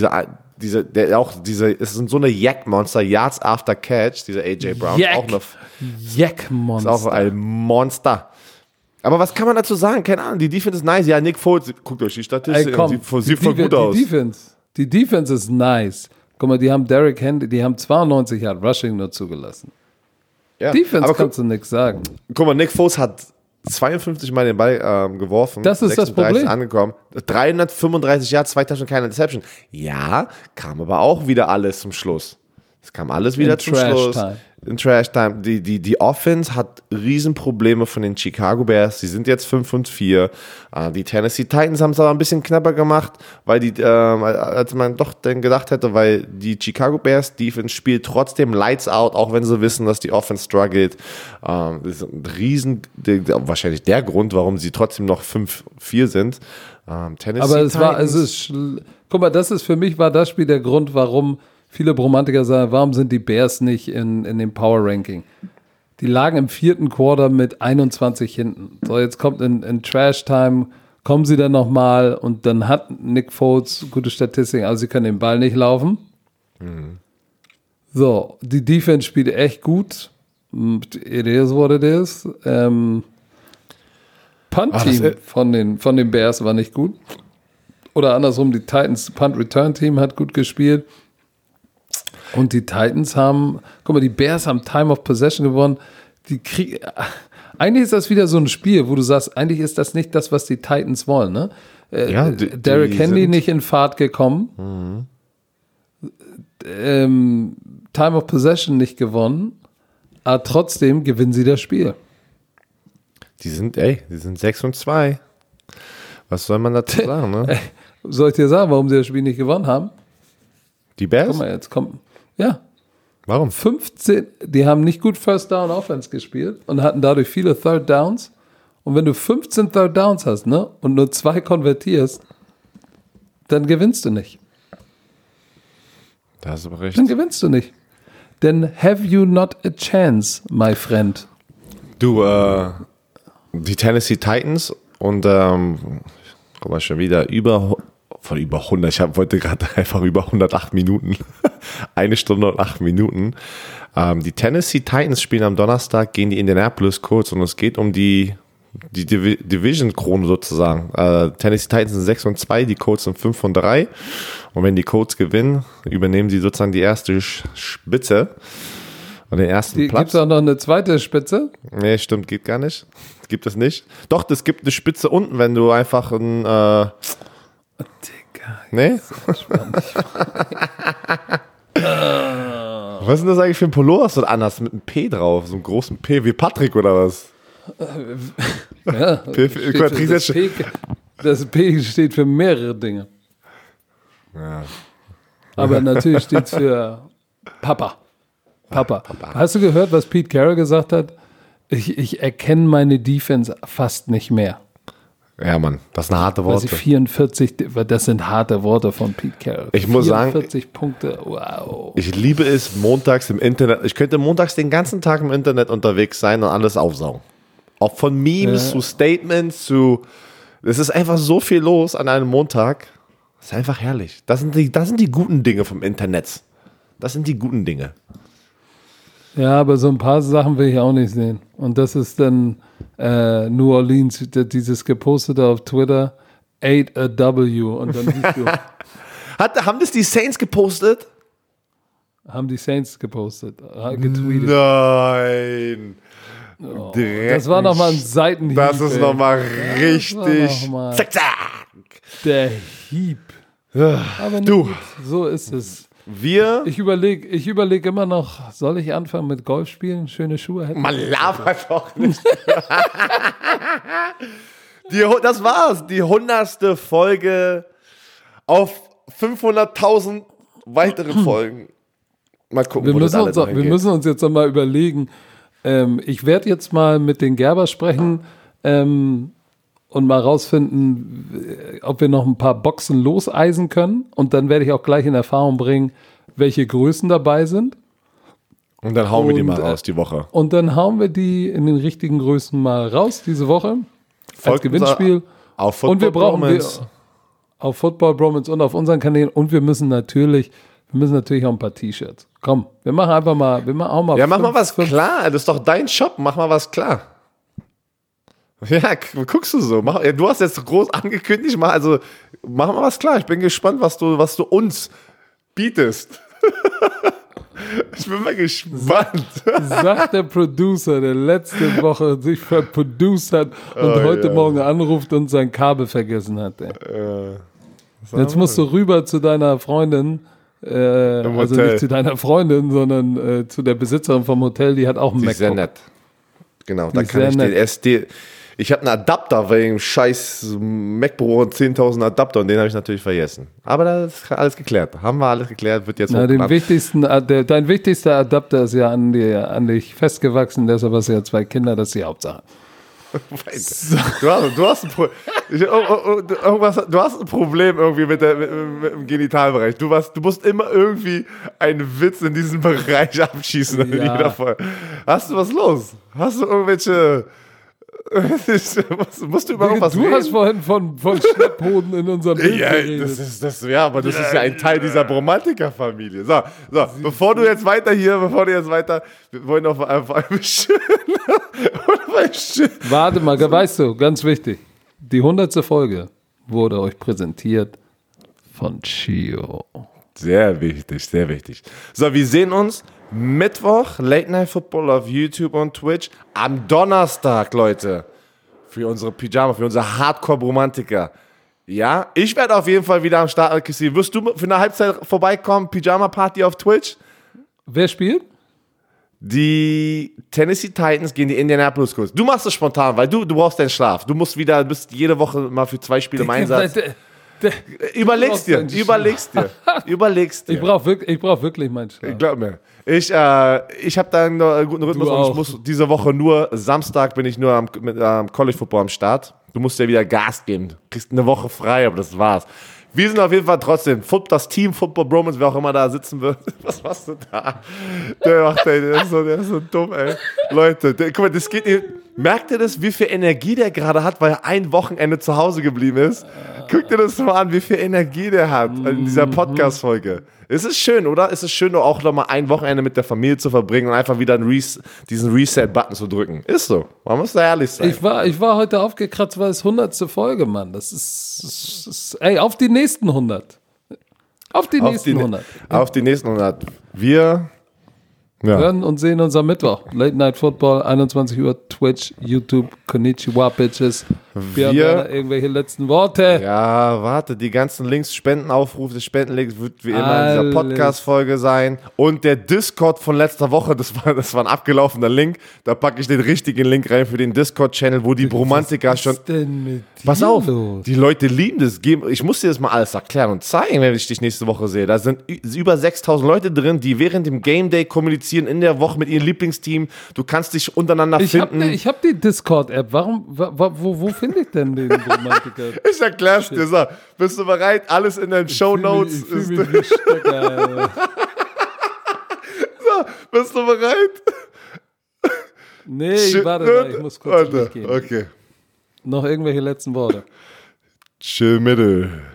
es sind so eine Yak-Monster, Yards after Catch, dieser AJ Brown. Yak-Monster. Ist auch ein Monster. Aber was kann man dazu sagen? Keine Ahnung, die Defense ist nice. Ja, Nick Foles, guckt euch die Statistik an, sieht voll gut aus. Die Defense ist nice. Guck mal, die haben Derrick Henry, die haben 92 Yard Rushing nur zugelassen. Ja, Defense kannst du nichts sagen. Guck mal, Nick Foles hat 52 Mal den Ball geworfen. Das ist das Problem. Angekommen. 335 Yards, 2 Touchdowns, keine Interception. Ja, kam aber auch wieder alles zum Schluss. Es kam alles wieder zum Schluss. In Trash Time. Die Offense hat Riesenprobleme von den Chicago Bears. Sie sind jetzt 5-4. Die Tennessee Titans haben es aber ein bisschen knapper gemacht, weil als man doch dann gedacht hätte, weil die Chicago Bears Defense spielt trotzdem Lights Out, auch wenn sie wissen, dass die Offense struggelt. Das ist wahrscheinlich der Grund, warum sie trotzdem noch 5-4 sind. Aber guck mal, für mich war das Spiel der Grund, warum viele Bromantiker sagen, warum sind die Bears nicht in dem Power Ranking? Die lagen im 4. Quarter mit 21 hinten. So, jetzt kommt in Trash Time, kommen sie dann nochmal und dann hat Nick Foles gute Statistiken, also sie können den Ball nicht laufen. Mhm. So, die Defense spielt echt gut. It is what it is. Punt-Team von den Bears war nicht gut. Oder andersrum, die Titans Punt-Return-Team hat gut gespielt. Und die Titans die Bears haben Time of Possession gewonnen. Eigentlich ist das wieder so ein Spiel, wo du sagst, eigentlich ist das nicht das, was die Titans wollen. Ne? Derrick Henry nicht in Fahrt gekommen. Mhm. Time of Possession nicht gewonnen. Aber trotzdem gewinnen sie das Spiel. Die sind 6-2. Was soll man dazu sagen? Ne? Soll ich dir sagen, warum sie das Spiel nicht gewonnen haben? Die Bears? Guck mal, jetzt kommt. Ja. Warum? 15, die haben nicht gut First Down Offense gespielt und hatten dadurch viele Third Downs. Und wenn du 15 Third Downs hast, ne, und nur 2 konvertierst, dann gewinnst du nicht. Da hast du aber recht. Dann gewinnst du nicht. Then have you not a chance, my friend. Du, die Tennessee Titans und, guck mal, schon wieder über 100, ich wollte gerade einfach über 108 Minuten, 1 Stunde und 8 Minuten. Die Tennessee Titans spielen am Donnerstag gegen die Indianapolis Colts und es geht um die Division-Krone sozusagen. Tennessee Titans sind 6-2, die Colts sind 5-3 und wenn die Colts gewinnen, übernehmen sie sozusagen die erste Spitze und den ersten Platz. Gibt es auch noch eine zweite Spitze? Nee, stimmt, geht gar nicht. Gibt es nicht. Doch, es gibt eine Spitze unten, wenn du einfach ein Digga. Nee? Was ist denn das eigentlich für ein Pullover, was du anhast mit einem P drauf? So einem großen P wie Patrick oder was? Ja, das P steht für mehrere Dinge. Ja. Aber natürlich steht es für Papa. Papa. Hast du gehört, was Pete Carroll gesagt hat? Ich erkenne meine Defense fast nicht mehr. Ja, Mann, das sind harte Worte. 44, das sind harte Worte von Pete Carroll. Ich muss sagen, 44 Punkte, wow. Ich liebe es montags im Internet. Ich könnte montags den ganzen Tag im Internet unterwegs sein und alles aufsaugen. Auch von Memes zu Statements zu. Es ist einfach so viel los an einem Montag. Das ist einfach herrlich. Das sind die guten Dinge vom Internet. Das sind die guten Dinge. Ja, aber so ein paar Sachen will ich auch nicht sehen. Und das ist dann New Orleans, dieses gepostete auf Twitter, 8AW. Und dann siehst du, Haben das die Saints gepostet? haben die Saints gepostet, getweetet. Nein. Oh, das war nochmal ein Seitenhieb. Das ist nochmal richtig. Zack, zack. Der Hieb. Aber Du. gut, so ist es. Wir. Ich überleg immer noch, soll ich anfangen mit Golf spielen? Schöne Schuhe hätten. Man labert doch nicht. Das war's. Die 100. Folge auf 500.000 weiteren Folgen. Mal gucken, Wir müssen uns jetzt nochmal überlegen. Ich werde jetzt mal mit den Gerber sprechen und mal rausfinden, ob wir noch ein paar Boxen loseisen können. Und dann werde ich auch gleich in Erfahrung bringen, welche Größen dabei sind. Und dann hauen wir die mal raus, die Woche. Und dann hauen wir die in den richtigen Größen mal raus, diese Woche. Als Gewinnspiel. Auf Football und wir brauchen Bromance. Auf Football Bromance und auf unseren Kanälen. Und wir müssen natürlich auch ein paar T-Shirts. Komm, wir machen auch mal. Ja, mach mal was klar. Das ist doch dein Shop. Mach mal was klar. Ja, guckst du so. Du hast jetzt groß angekündigt. Mach mal was klar. Ich bin gespannt, was du uns bietest. Ich bin mal gespannt. Sagt der Producer, der letzte Woche sich verproduced hat und heute Morgen anruft und sein Kabel vergessen hat. Jetzt musst du rüber zu deiner Freundin. Also nicht zu deiner Freundin, sondern zu der Besitzerin vom Hotel, die hat auch ein MacBook. Sehr nett. Genau, da kann ich den SD. Ich habe einen Adapter wegen scheiß MacBook und 10.000 Adapter und den habe ich natürlich vergessen. Aber das ist alles geklärt. Haben wir alles geklärt, wird jetzt dein wichtigster Adapter ist ja an dich festgewachsen, deshalb hast du ja 2 Kinder, das ist die Hauptsache. Du hast ein Problem irgendwie mit dem Genitalbereich. Du musst immer irgendwie einen Witz in diesem Bereich abschießen. In jeder Folge. Hast du was los? Hast du irgendwelche... musst du über irgendwas reden? Du hast vorhin von Schlepphoden in unserem Bild geredet. Aber das ist ja ein Teil dieser Bromantiker-Familie. So, bevor du jetzt weiter, wir wollen auf einmal schön. Warte mal, weißt du, ganz wichtig. Die 100. Folge wurde euch präsentiert von Chio. Sehr wichtig, sehr wichtig. So, wir sehen uns Mittwoch, Late Night Football auf YouTube und Twitch. Am Donnerstag, Leute, für unsere Pyjama, für unsere Hardcore-Bromantiker. Ja, ich werde auf jeden Fall wieder am Start. Chrissy, wirst du für eine Halbzeit vorbeikommen? Pyjama-Party auf Twitch? Wer spielt? Die Tennessee Titans gegen die Indianapolis Colts. Du machst es spontan, weil du brauchst deinen Schlaf. Du bist jede Woche mal für 2 Spiele im Einsatz. Überlegst dir. Ich brauch wirklich meinen Schlaf. Glaub mir. Ich habe da einen guten Rhythmus und ich muss diese Woche nur, Samstag bin ich nur am College Football am Start. Du musst ja wieder Gas geben. Du kriegst eine Woche frei, aber das war's. Wir sind auf jeden Fall trotzdem das Team Football Bromance, wer auch immer da sitzen wird. Was machst du da? Der ist so dumm, ey. Leute, guck mal, das geht nicht. Merkt ihr das, wie viel Energie der gerade hat, weil er ein Wochenende zu Hause geblieben ist? Guckt ihr das mal an, wie viel Energie der hat in dieser Podcast-Folge. Es ist schön, oder? Es ist schön, auch nochmal ein Wochenende mit der Familie zu verbringen und einfach wieder diesen Reset-Button zu drücken. Ist so. Man muss da ehrlich sein. Ich war heute aufgekratzt, weil es 100. Folge, Mann. Das ist auf die nächsten 100. Auf die nächsten 100. Wir hören und sehen uns am Mittwoch. Late Night Football, 21 Uhr, Twitch, YouTube, Konnichiwa, Bitches. Wir haben irgendwelche letzten Worte. Ja, warte, die ganzen Links, Spendenaufrufe, des Spendenlinks wird wie immer in dieser Podcast-Folge sein. Und der Discord von letzter Woche, das war ein abgelaufener Link. Da packe ich den richtigen Link rein für den Discord-Channel, wo die Bromantiker schon... Pass auf, die Leute lieben das. Ich muss dir das mal alles erklären und zeigen, wenn ich dich nächste Woche sehe. Da sind über 6.000 Leute drin, die während dem Game Day kommunizieren in der Woche mit ihrem Lieblingsteam. Du kannst dich untereinander finden. Ich hab die Discord-App. Wo finde ich denn den Romantiker? Ich erklär's dir. So, bist du bereit? Alles in den Shownotes. Ich fühl mich wie Stöcker. So, bist du bereit? Nee, warte mal, ich muss kurz durchgehen. Okay. Noch irgendwelche letzten Worte? Tschö, Mittel.